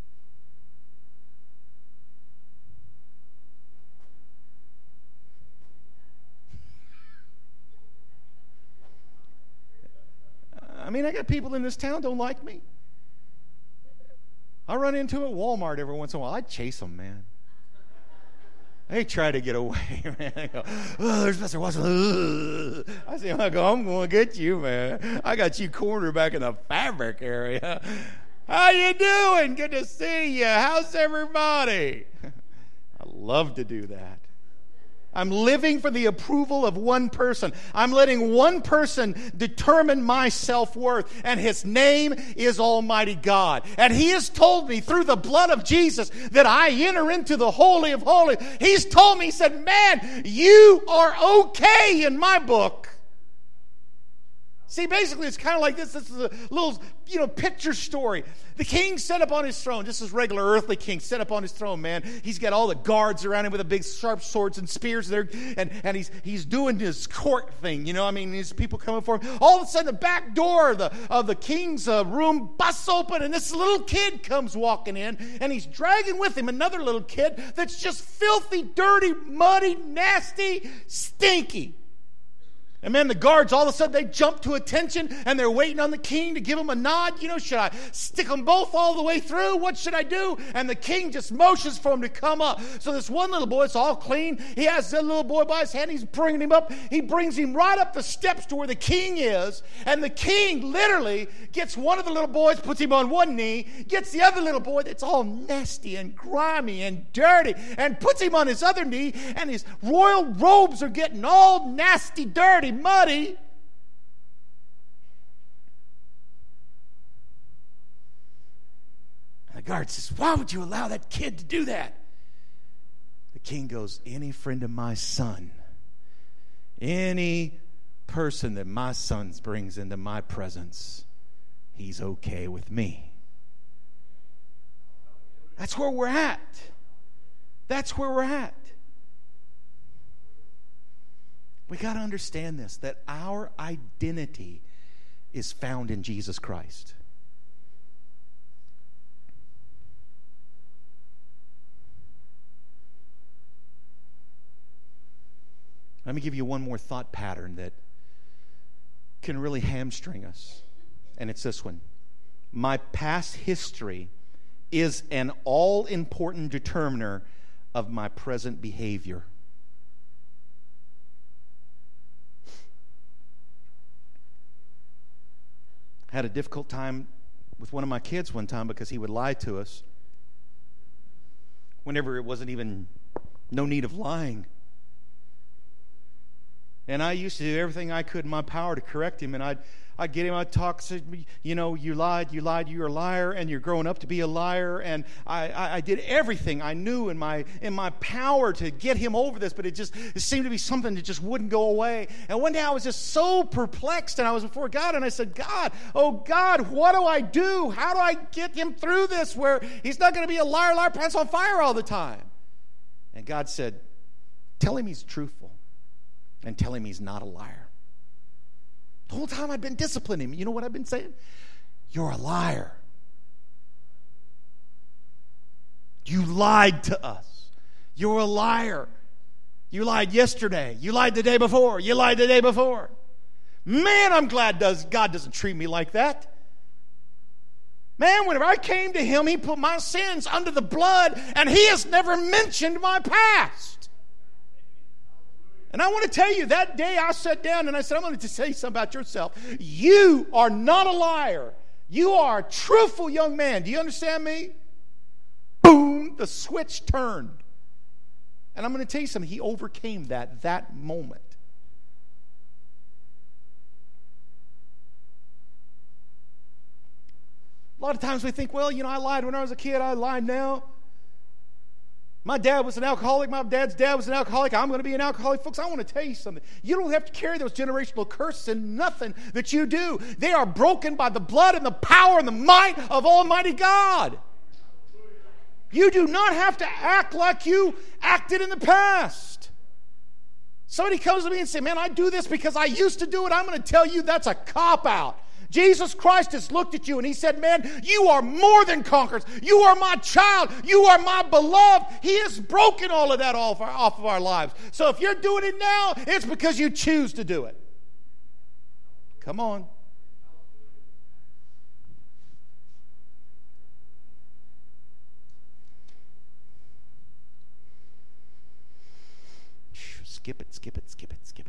I got people in this town don't like me. I run into them at Walmart every once in a while. I chase them, man. They try to get away, man. They go, oh, there's Pastor Watson. I say, I'm going to get you, man. I got you cornered back in the fabric area. How you doing? Good to see you. How's everybody? I love to do that. I'm living for the approval of one person. I'm letting one person determine my self-worth, and his name is Almighty God. And he has told me through the blood of Jesus that I enter into the Holy of Holies. He's told me, he said, man, you are okay in my book. See, basically, it's kind of like this. This is a little, picture story. The king set up on his throne. This is regular earthly king set up on his throne, man. He's got all the guards around him with the big sharp swords and spears there, and he's doing his court thing. These people coming for him. All of a sudden, the back door of the king's room busts open, and this little kid comes walking in, and he's dragging with him another little kid that's just filthy, dirty, muddy, nasty, stinky. And man, the guards, all of a sudden, they jump to attention, and they're waiting on the king to give him a nod. Should I stick them both all the way through? What should I do? And the king just motions for him to come up. So this one little boy, it's all clean. He has that little boy by his hand. He's bringing him up. He brings him right up the steps to where the king is. And the king literally gets one of the little boys, puts him on one knee, gets the other little boy that's all nasty and grimy and dirty, and puts him on his other knee, and his royal robes are getting all nasty, dirty, muddy. And the guard says, why would you allow that kid to do that? The king goes, any friend of my son, any person that my son brings into my presence, he's okay with me. That's where we're at. That's where we're at. We got to understand this, that our identity is found in Jesus Christ. Let me give you one more thought pattern that can really hamstring us, and it's this one. My past history is an all-important determiner of my present behavior. Had a difficult time with one of my kids one time because he would lie to us whenever it wasn't even no need of lying. And I used to do everything I could in my power to correct him, and I'd get him, I'd talk, say, you lied, you're a liar, and you're growing up to be a liar, and I did everything I knew in my power to get him over this, but it seemed to be something that just wouldn't go away. And one day I was just so perplexed, and I was before God, and I said, God, oh God, what do I do? How do I get him through this where he's not going to be a liar, pants on fire all the time? And God said, tell him he's truthful. And tell him he's not a liar. The whole time I've been disciplining him. You know what I've been saying? You're a liar. You lied to us. You're a liar. You lied yesterday. You lied the day before. You lied the day before. Man, I'm glad God doesn't treat me like that. Man, whenever I came to him, he put my sins under the blood, and he has never mentioned my past. And I want to tell you, that day I sat down and I said, I'm going to tell you something about yourself. You are not a liar. You are a truthful young man. Do you understand me? Boom, the switch turned. And I'm going to tell you something. He overcame that moment. A lot of times we think, well, I lied when I was a kid. I lied now. My dad was an alcoholic. My dad's dad was an alcoholic. I'm going to be an alcoholic. Folks, I want to tell you something. You don't have to carry those generational curses in nothing that you do. They are broken by the blood and the power and the might of Almighty God. You do not have to act like you acted in the past. Somebody comes to me and says, man, I do this because I used to do it. I'm going to tell you that's a cop-out. Jesus Christ has looked at you and he said, man, you are more than conquerors. You are my child. You are my beloved. He has broken all of that off of our lives. So if you're doing it now, it's because you choose to do it. Come on. Skip it, skip it, skip it, skip it.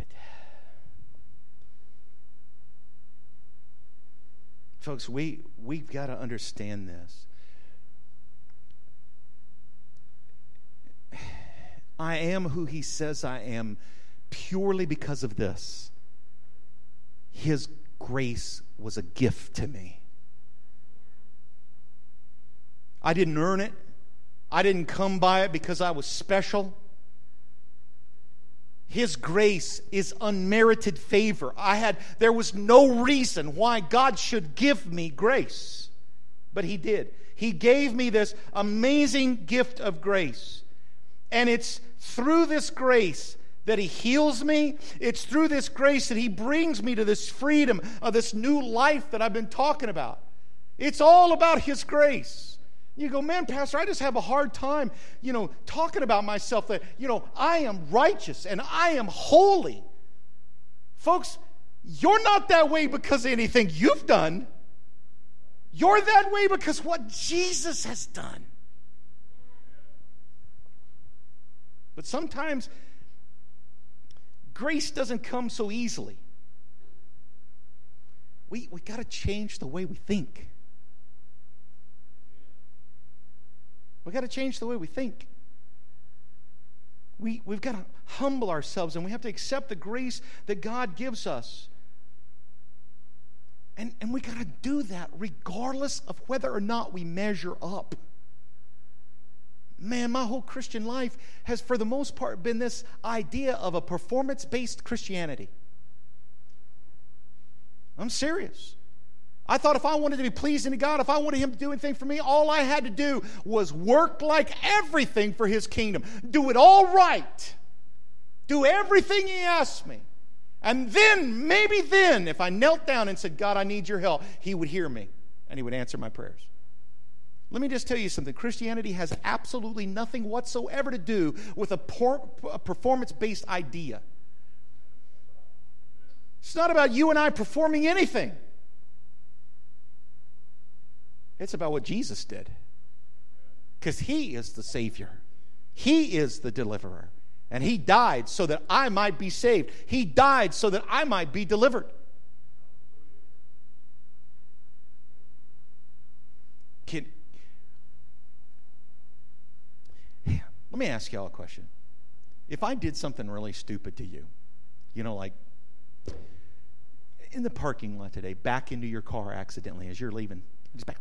Folks, we've got to understand this. I am who he says I am purely because of this. His grace was a gift to me. I didn't earn it. I didn't come by it because I was special. His grace is unmerited favor. There was no reason why God should give me grace, but he did. He gave me this amazing gift of grace. And it's through this grace that he heals me. It's through this grace that he brings me to this freedom of this new life that I've been talking about. It's all about his grace. You go, man, Pastor, I just have a hard time, talking about myself that, I am righteous and I am holy. Folks, you're not that way because of anything you've done. You're that way because what Jesus has done. But sometimes grace doesn't come so easily. We got to change the way we think. We've got to change the way we think. We've got to humble ourselves and we have to accept the grace that God gives us. And we got to do that regardless of whether or not we measure up. Man, my whole Christian life has for the most part been this idea of a performance-based Christianity. I'm serious. I thought if I wanted to be pleasing to God, if I wanted him to do anything for me, all I had to do was work like everything for his kingdom. Do it all right. Do everything he asked me. And then, maybe then, if I knelt down and said, God, I need your help, he would hear me and he would answer my prayers. Let me just tell you something. Christianity has absolutely nothing whatsoever to do with a performance-based idea. It's not about you and I performing anything. It's about what Jesus did. Because he is the Savior. He is the deliverer. And he died so that I might be saved. He died so that I might be delivered. Let me ask y'all a question. If I did something really stupid to you, like in the parking lot today, back into your car accidentally as you're leaving, just back.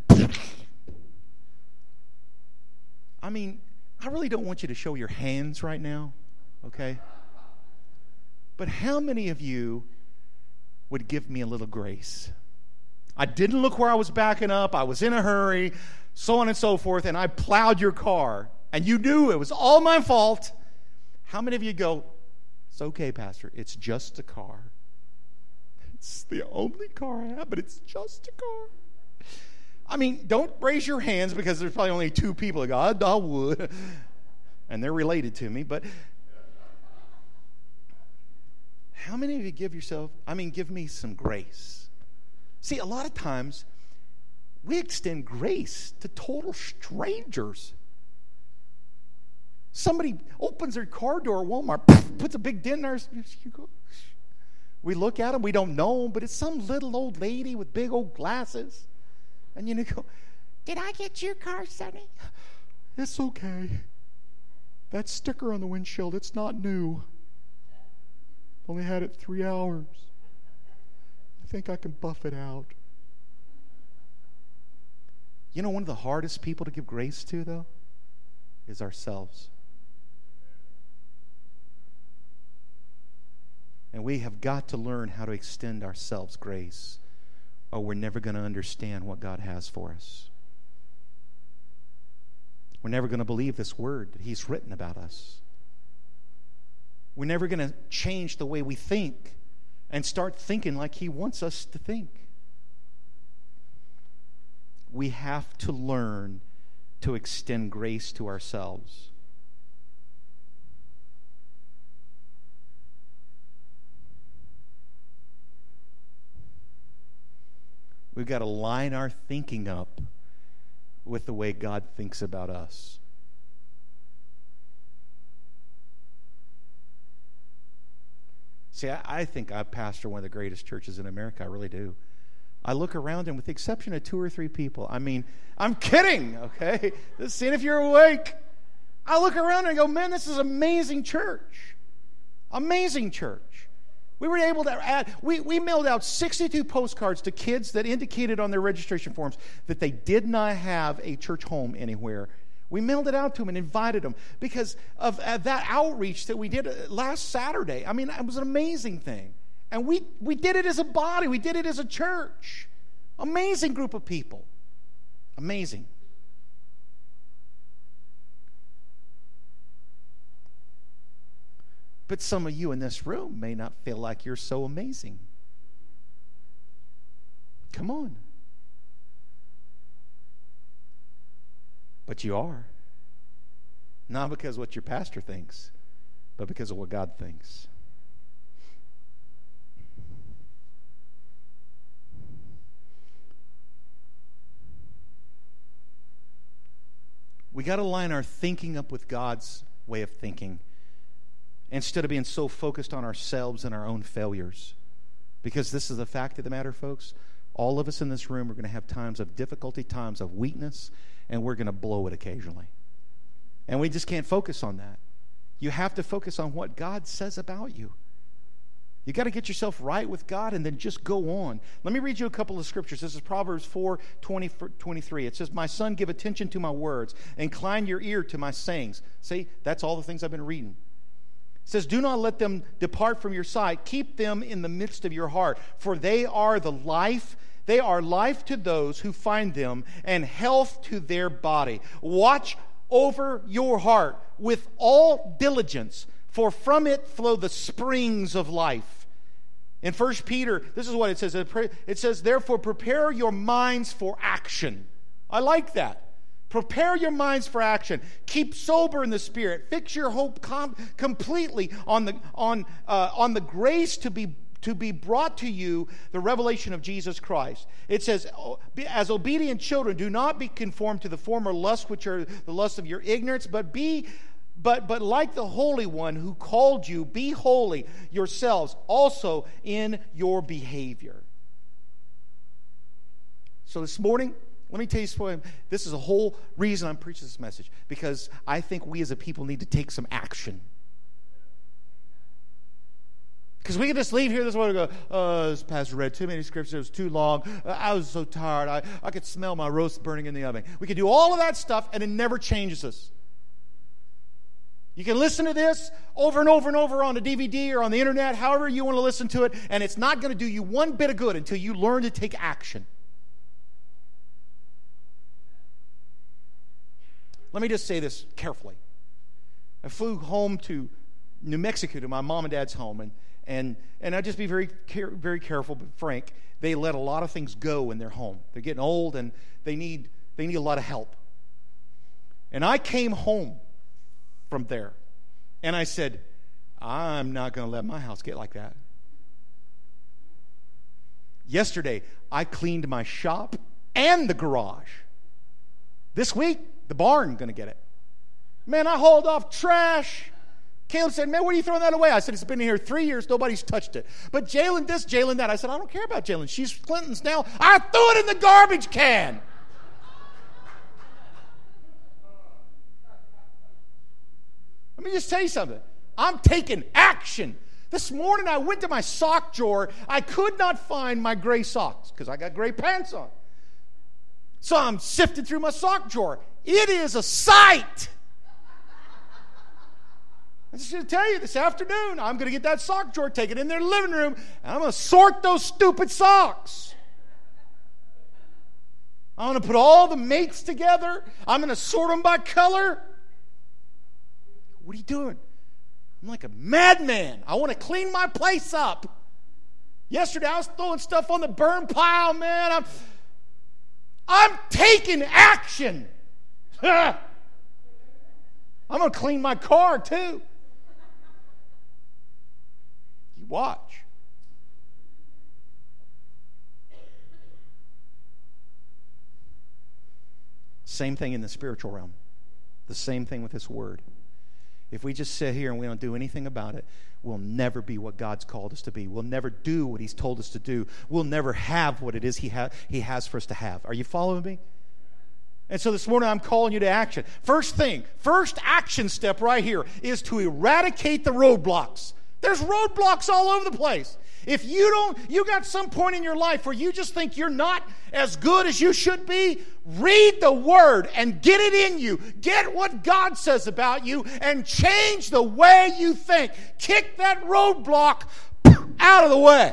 I mean, I really don't want you to show your hands right now, okay? But how many of you would give me a little grace? I didn't look where I was backing up. I was in a hurry, so on and so forth, and I plowed your car, and you knew it was all my fault. How many of you go, it's okay, Pastor, it's just a car. It's the only car I have, but it's just a car. I mean, don't raise your hands because there's probably only two people that go, I would. And they're related to me. But how many of you give me some grace? See, a lot of times we extend grace to total strangers. Somebody opens their car door at Walmart, puts a big dent in ours. We look at them, we don't know them, but it's some little old lady with big old glasses. And you go, did I get your car, Sonny? It's okay. That sticker on the windshield, it's not new. Only had it 3 hours. I think I can buff it out. You know, one of the hardest people to give grace to, though, is ourselves. And we have got to learn how to extend ourselves grace, or we're never going to understand what God has for us. We're never going to believe this word that He's written about us. We're never going to change the way we think and start thinking like He wants us to think. We have to learn to extend grace to ourselves. We've got to line our thinking up with the way God thinks about us. See, I think I pastor one of the greatest churches in America. I really do. I look around and with the exception of 2 or 3 people, I mean, I'm kidding, okay? Just seeing if you're awake. I look around and I go, man, this is amazing church. Amazing church. We were able to add, we mailed out 62 postcards to kids that indicated on their registration forms that they did not have a church home anywhere. We mailed it out to them and invited them because of that outreach that we did last Saturday. I mean, it was an amazing thing. And we did it as a body. We did it as a church. Amazing group of people. Amazing. But some of you in this room may not feel like you're so amazing. Come on. But you are. Not because of what your pastor thinks, but because of what God thinks. We got to line our thinking up with God's way of thinking instead of being so focused on ourselves and our own failures. Because this is the fact of the matter, folks. All of us in this room are going to have times of difficulty, times of weakness, and we're going to blow it occasionally. And we just can't focus on that. You have to focus on what God says about you. You got to get yourself right with God and then just go on. Let me read you a couple of scriptures. This is Proverbs 4:23. It says, "My son, give attention to my words. Incline your ear to my sayings." See, that's all the things I've been reading. It says, "Do not let them depart from your sight. Keep them in the midst of your heart, for they are life to those who find them, and health to their body. Watch over your heart with all diligence, for from it flow the springs of life." In 1 Peter, this is what it says. It says, "Therefore prepare your minds for action." I like that. Prepare your minds for action. Keep sober in the Spirit. Fix your hope completely on the grace to be brought to you, the revelation of Jesus Christ. It says, "As obedient children, do not be conformed to the former lusts, which are the lusts of your ignorance, but like the Holy One who called you, be holy yourselves also in your behavior." So this morning, let me tell you something. This is the whole reason I'm preaching this message, because I think we as a people need to take some action. Because we can just leave here this morning and go, "Oh, this pastor read too many scriptures. It was too long. I was so tired. I could smell my roast burning in the oven." We can do all of that stuff, and it never changes us. You can listen to this over and over and over on a DVD or on the internet, however you want to listen to it, and it's not going to do you one bit of good until you learn to take action. Let me just say this carefully. I flew home to New Mexico to my mom and dad's home, and I'd just be very careful, but frank. They let a lot of things go in their home. They're getting old, and they need a lot of help. And I came home from there, and I said, "I'm not going to let my house get like that." Yesterday, I cleaned my shop and the garage. This week, the barn going to get it. Man, I hauled off trash. Caleb said, "Man, what are you throwing that away?" I said, "It's been here 3 years. Nobody's touched it." But Jalen this, Jalen that. I said, "I don't care about Jalen. She's Clinton's now." I threw it in the garbage can. me just tell you something. I'm taking action. This morning I went to my sock drawer. I could not find my gray socks because I got gray pants on. So I'm sifting through my sock drawer. It is a sight. I'm just going to tell you, this afternoon, I'm going to get that sock drawer, take it in their living room, and I'm going to sort those stupid socks. I'm going to put all the mates together. I'm going to sort them by color. What are you doing? I'm like a madman. I want to clean my place up. Yesterday, I was throwing stuff on the burn pile, man. I'm taking action. I'm going to clean my car, too. You watch. Same thing in the spiritual realm. The same thing with this word. If we just sit here and we don't do anything about it, we'll never be what God's called us to be. We'll never do what He's told us to do. We'll never have what it is He has for us to have. Are you following me? And so this morning I'm calling you to action. First action step right here is to eradicate the roadblocks. There's roadblocks all over the place. If you got some point in your life where you just think you're not as good as you should be, read the Word and get it in you. Get what God says about you and change the way you think. Kick that roadblock out of the way.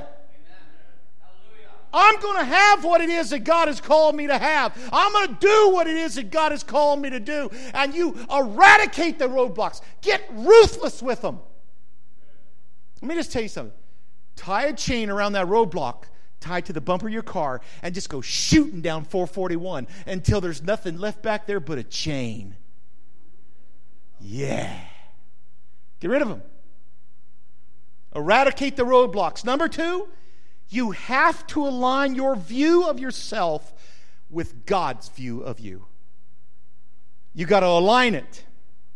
I'm going to have what it is that God has called me to have. I'm going to do what it is that God has called me to do. And you eradicate the roadblocks. Get ruthless with them. Let me just tell you something. Tie a chain around that roadblock, tied to the bumper of your car, and just go shooting down 441 until there's nothing left back there but a chain. Yeah. Get rid of them. Eradicate the roadblocks. Number 2, you have to align your view of yourself with God's view of you. You got to align it.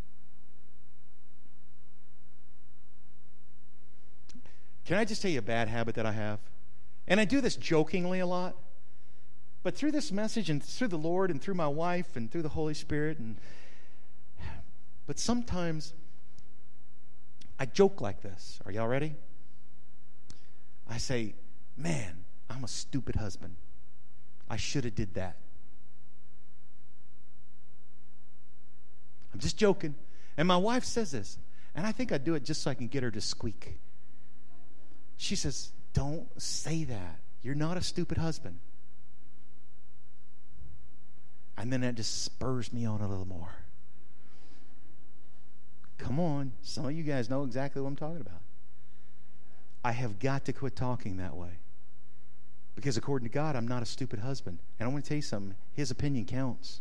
Can I just tell you a bad habit that I have? And I do this jokingly a lot. But through this message and through the Lord and through my wife and through the Holy Spirit, but sometimes I joke like this. Are y'all ready? I say, man, I'm a stupid husband. I should have did that. I'm just joking. And my wife says this. And I think I do it just so I can get her to squeak. She says, don't say that. You're not a stupid husband. And then that just spurs me on a little more. Come on. Some of you guys know exactly what I'm talking about. I have got to quit talking that way. Because according to God, I'm not a stupid husband. And I want to tell you something. His opinion counts.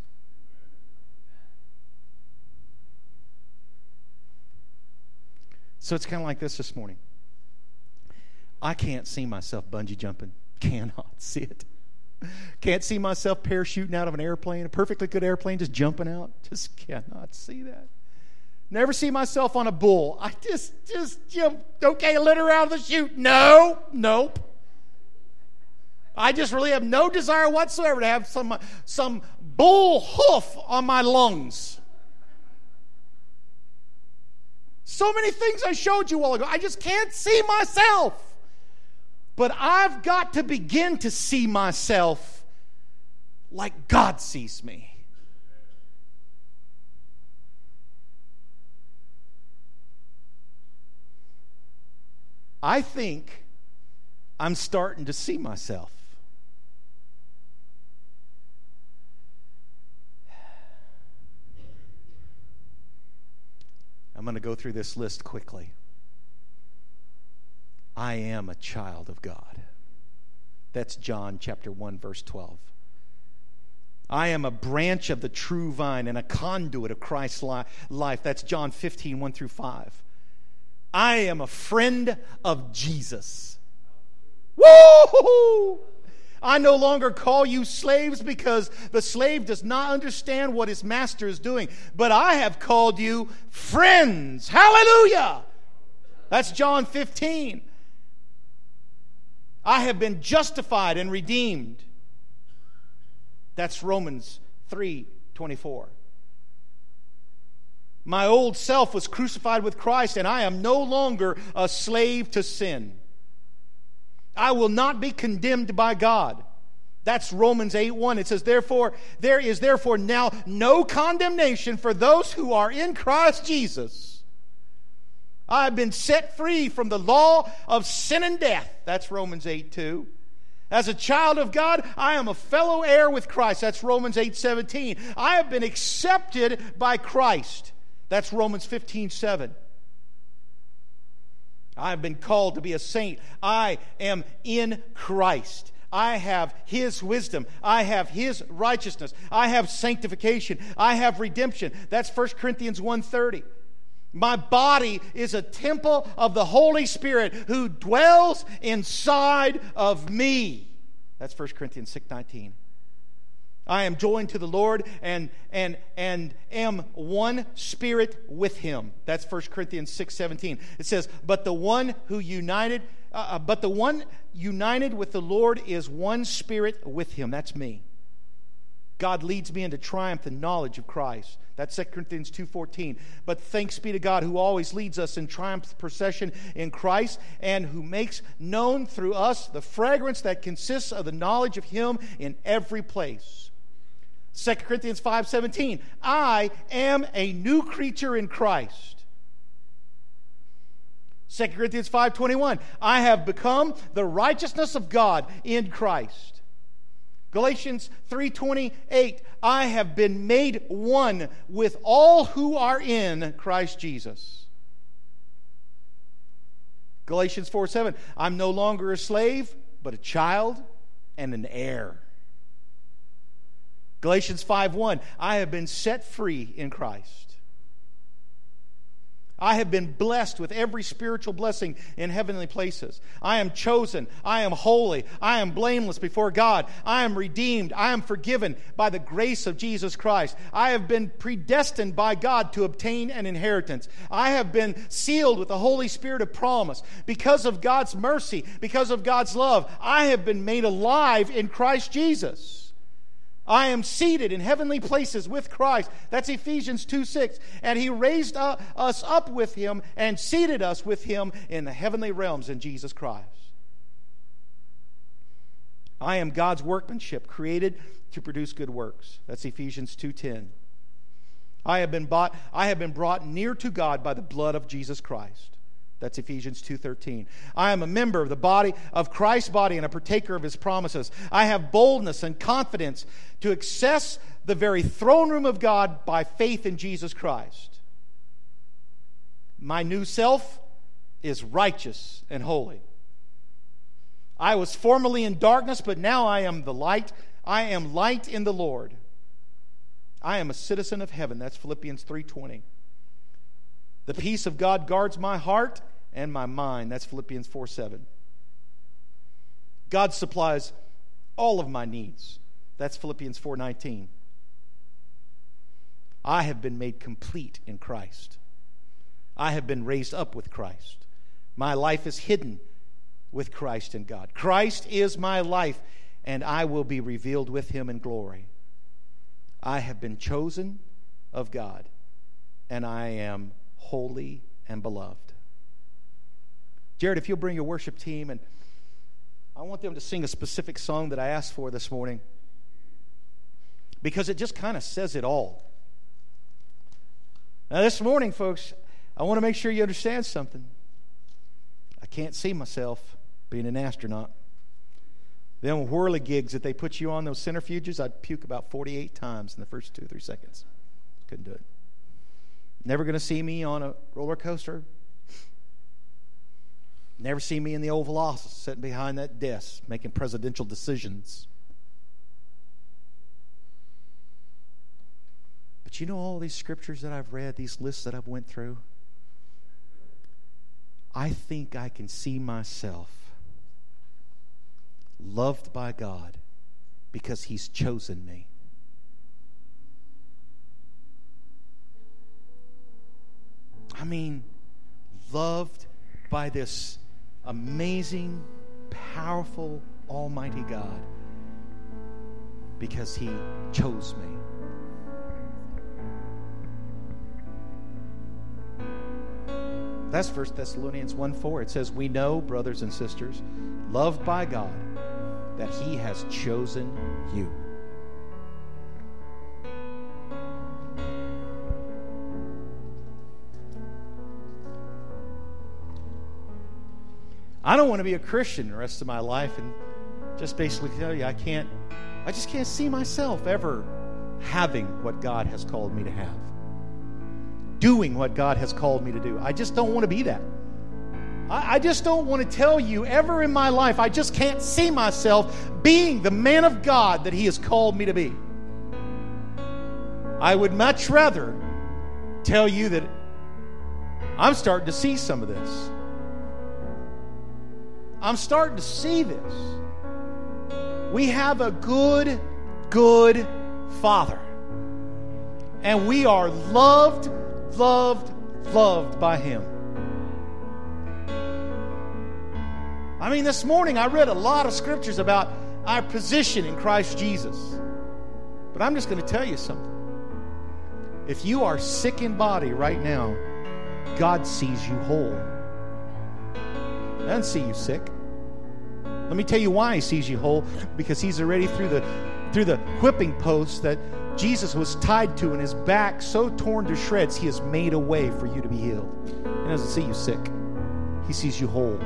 So it's kind of like this morning. I can't see myself bungee jumping. Cannot see it. Can't see myself parachuting out of an airplane, a perfectly good airplane, just jumping out. Just cannot see that. Never see myself on a bull. I just okay, let her out of the chute. Nope. I just really have no desire whatsoever to have some bull hoof on my lungs. So many things I showed you a while ago. I just can't see myself. But I've got to begin to see myself like God sees me. I think I'm starting to see myself. I'm going to go through this list quickly. I am a child of God. That's John chapter 1, verse 12. I am a branch of the true vine and a conduit of Christ's life. That's John 15, 1 through 5. I am a friend of Jesus. Woo! I no longer call you slaves because the slave does not understand what his master is doing. But I have called you friends. Hallelujah! That's John 15. I have been justified and redeemed. That's Romans 3:24. My old self was crucified with Christ, and I am no longer a slave to sin. I will not be condemned by God. That's Romans 8:1. It says, therefore, there is therefore now no condemnation for those who are in Christ Jesus. I have been set free from the law of sin and death. That's Romans 8:2. As a child of God, I am a fellow heir with Christ. That's Romans 8:17. I have been accepted by Christ. That's Romans 15:7. I have been called to be a saint. I am in Christ. I have His wisdom. I have His righteousness. I have sanctification. I have redemption. That's 1 Corinthians 1:30. My body is a temple of the Holy Spirit who dwells inside of me. That's 1 Corinthians 6:19. I am joined to the Lord and am one spirit with Him. That's 1 Corinthians 6:17. It says, but the one united with the Lord is one spirit with Him. That's me. God leads me into triumph and knowledge of Christ. That's 2 Corinthians 2:14. But thanks be to God who always leads us in triumph procession in Christ and who makes known through us the fragrance that consists of the knowledge of Him in every place. 2 Corinthians 5:17. I am a new creature in Christ. 2 Corinthians 5:21. I have become the righteousness of God in Christ. Galatians 3:28. I have been made one with all who are in Christ Jesus. Galatians 4:7. I'm no longer a slave, but a child and an heir. Galatians 5:1. I have been set free in Christ. I have been blessed with every spiritual blessing in heavenly places. I am chosen. I am holy. I am blameless before God. I am redeemed. I am forgiven by the grace of Jesus Christ. I have been predestined by God to obtain an inheritance. I have been sealed with the Holy Spirit of promise. Because of God's mercy, because of God's love, I have been made alive in Christ Jesus. I am seated in heavenly places with Christ. That's Ephesians 2:6. And He raised us up with Him and seated us with Him in the heavenly realms in Jesus Christ. I am God's workmanship, created to produce good works. That's Ephesians 2:10. I have been brought near to God by the blood of Jesus Christ. That's Ephesians 2:13. I am a member of the body of Christ's body and a partaker of His promises. I have boldness and confidence to access the very throne room of God by faith in Jesus Christ. My new self is righteous and holy. I was formerly in darkness, but now I am the light. I am light in the Lord. I am a citizen of heaven. That's Philippians 3:20. The peace of God guards my heart and my mind. That's Philippians 4:7. God supplies all of my needs. That's Philippians 4:19. I have been made complete in Christ. I have been raised up with Christ. My life is hidden with Christ in God. Christ is my life, and I will be revealed with Him in glory. I have been chosen of God, and I am holy and beloved. Jared, if you'll bring your worship team, and I want them to sing a specific song that I asked for this morning, because it just kind of says it all. Now this morning, folks, I want to make sure you understand something. I can't see myself being an astronaut. Them whirligigs that they put you on, those centrifuges, I'd puke about 48 times in the first 2 or 3 seconds. Couldn't do it. Never going to see me on a roller coaster. Never see me in the Oval Office sitting behind that desk making presidential decisions. But you know all these scriptures that I've read, these lists that I've went through? I think I can see myself loved by God because He's chosen me. I mean, loved by this amazing, powerful, almighty God because He chose me. That's 1 Thessalonians 1:4. It says, we know, brothers and sisters, loved by God, that He has chosen you. I don't want to be a Christian the rest of my life and just basically tell you I just can't see myself ever having what God has called me to have. Doing what God has called me to do. I just don't want to be that. I just don't want to tell you ever in my life, I just can't see myself being the man of God that He has called me to be. I would much rather tell you that I'm starting to see some of this. I'm starting to see this. We have a good Father. And we are loved by Him. I mean, this morning I read a lot of scriptures about our position in Christ Jesus. But I'm just going to tell you something. If you are sick in body right now, God sees you whole. He doesn't see you sick. Let me tell you why He sees you whole. Because He's already through the whipping post that Jesus was tied to in His back, so torn to shreds, He has made a way for you to be healed. He doesn't see you sick. He sees you whole.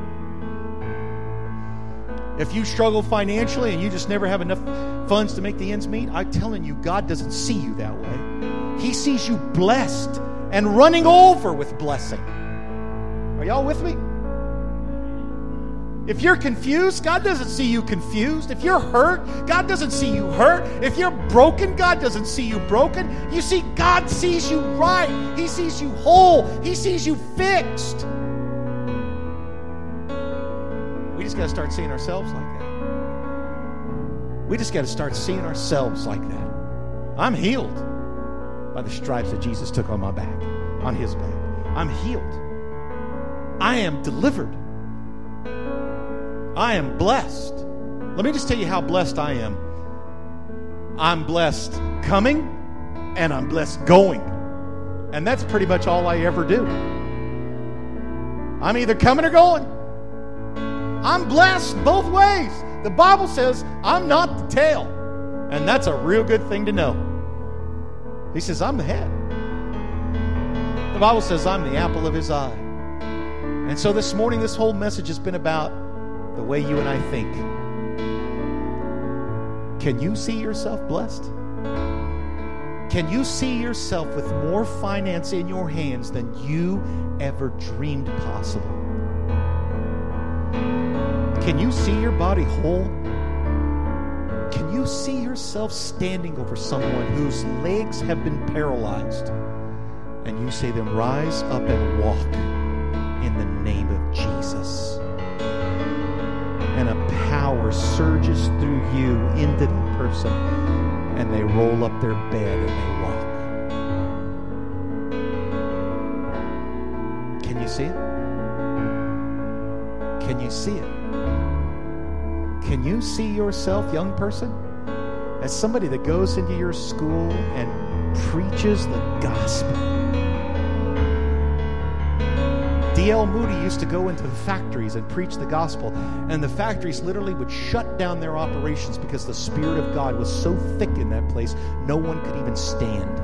If you struggle financially and you just never have enough funds to make the ends meet, I'm telling you, God doesn't see you that way. He sees you blessed and running over with blessing. Are y'all with me? If you're confused, God doesn't see you confused. If you're hurt, God doesn't see you hurt. If you're broken, God doesn't see you broken. You see, God sees you right. He sees you whole. He sees you fixed. We just got to start seeing ourselves like that. We just got to start seeing ourselves like that. I'm healed by the stripes that Jesus took on my back, on His back. I'm healed. I am delivered. I am blessed. Let me just tell you how blessed I am. I'm blessed coming and I'm blessed going. And that's pretty much all I ever do. I'm either coming or going. I'm blessed both ways. The Bible says I'm not the tail. And that's a real good thing to know. He says I'm the head. The Bible says I'm the apple of His eye. And so this morning, this whole message has been about the way you and I think. Can you see yourself blessed? Can you see yourself with more finance in your hands than you ever dreamed possible? Can you see your body whole? Can you see yourself standing over someone whose legs have been paralyzed? And you say to them, rise up and walk in the name of Jesus. And a power surges through you into the person, and they roll up their bed and they walk. Can you see it? Can you see it? Can you see yourself, young person, as somebody that goes into your school and preaches the gospel? D.L. Moody used to go into the factories and preach the gospel, and the factories literally would shut down their operations because the Spirit of God was so thick in that place, no one could even stand.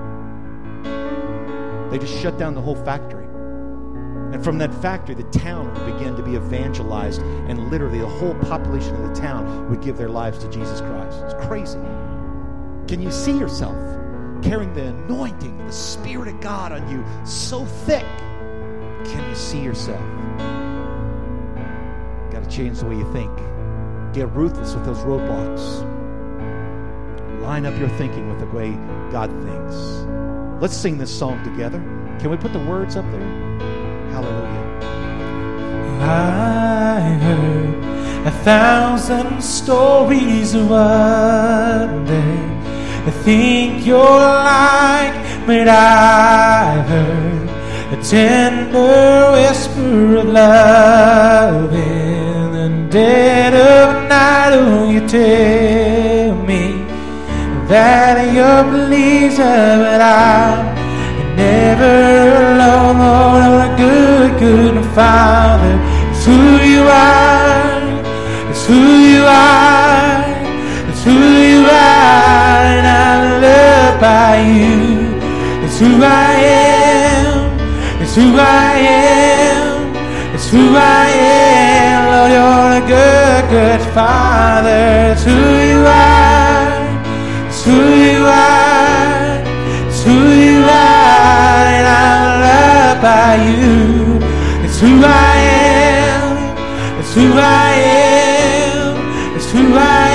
They just shut down the whole factory. And from that factory, the town would begin to be evangelized, and literally the whole population of the town would give their lives to Jesus Christ. It's crazy. Can you see yourself carrying the anointing, the Spirit of God on you so thick? Can you see yourself? Got to change the way you think. Get ruthless with those roadblocks. Line up your thinking with the way God thinks. Let's sing this song together. Can we put the words up there? Hallelujah. I heard 1,000 stories one day. I think you're like, but I heard a tender whisper of love in the dead of night. Oh, you tell me that you're pleased, but I'm never alone. Lord, what a good Father. It's who you are. It's who you are. It's who you are, and I'm loved by you. It's who I am. It's who I am. It's who I am. Lord, you're a good, good Father. It's who you are. It's who you are. It's who you are, and I'm loved by you. It's who I am. It's who I am. It's who I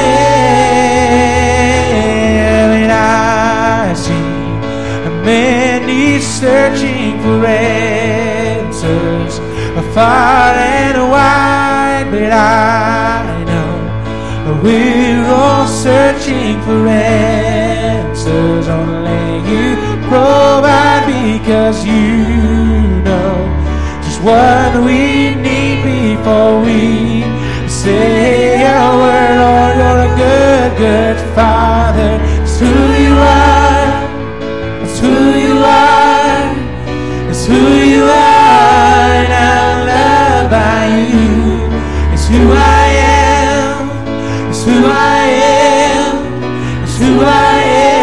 am. And I see a man needs searching for answers, far and wide, but I know we're all searching for answers. Only you provide, because you know just what we need before we say a word. Lord, you're a good, good Father. It's who you are. It's who you are. It's who you are, and I'm loved by you. It's who I am. It's who I am. It's who I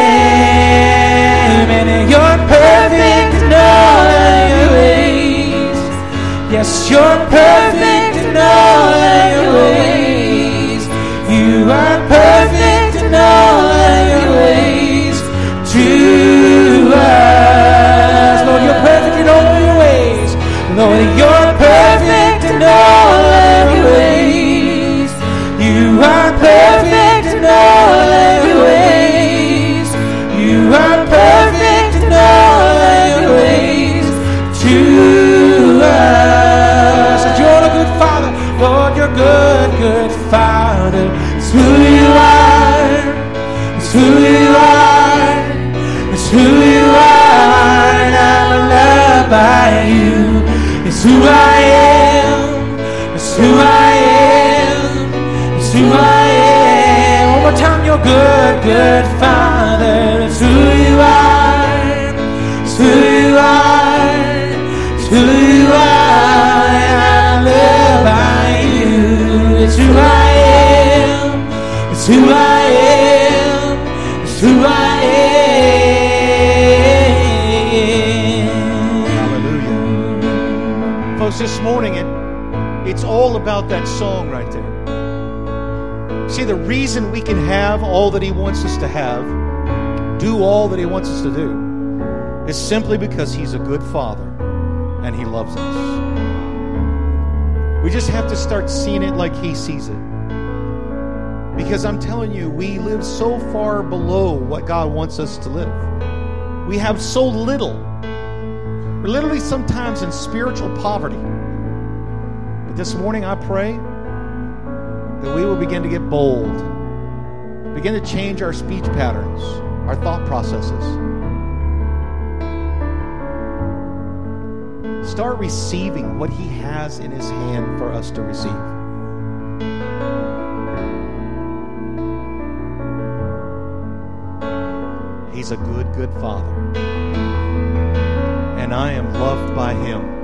am. And you're perfect in all of your ways. Yes, you're perfect in all of your ways. You are perfect in all of your ways to us. Lord, you're perfect in all of your ways. Lord, you're perfect in all of your ways. You are perfect in all of your ways. You are perfect in all of your ways to us. And you're a good Father. Lord, you're good, good Father. It's who you are. It's who you are. It's who you are, and I'm loved by you. It's who I am. It's who I am. It's who I am. One more time, you're good, good Father. It's who you are. It's who you are. It's who you are, and I'm loved by you. It's who I am. It's who I am. It's who I am. This morning, it's all about that song right there. See, the reason we can have all that He wants us to have, do all that He wants us to do, is simply because He's a good Father and He loves us. We just have to start seeing it like He sees it. Because I'm telling you, we live so far below what God wants us to live. We have so little. We're literally sometimes in spiritual poverty. But this morning I pray that we will begin to get bold, begin to change our speech patterns, our thought processes. Start receiving what He has in His hand for us to receive. He's a good, good Father. And I am loved by Him.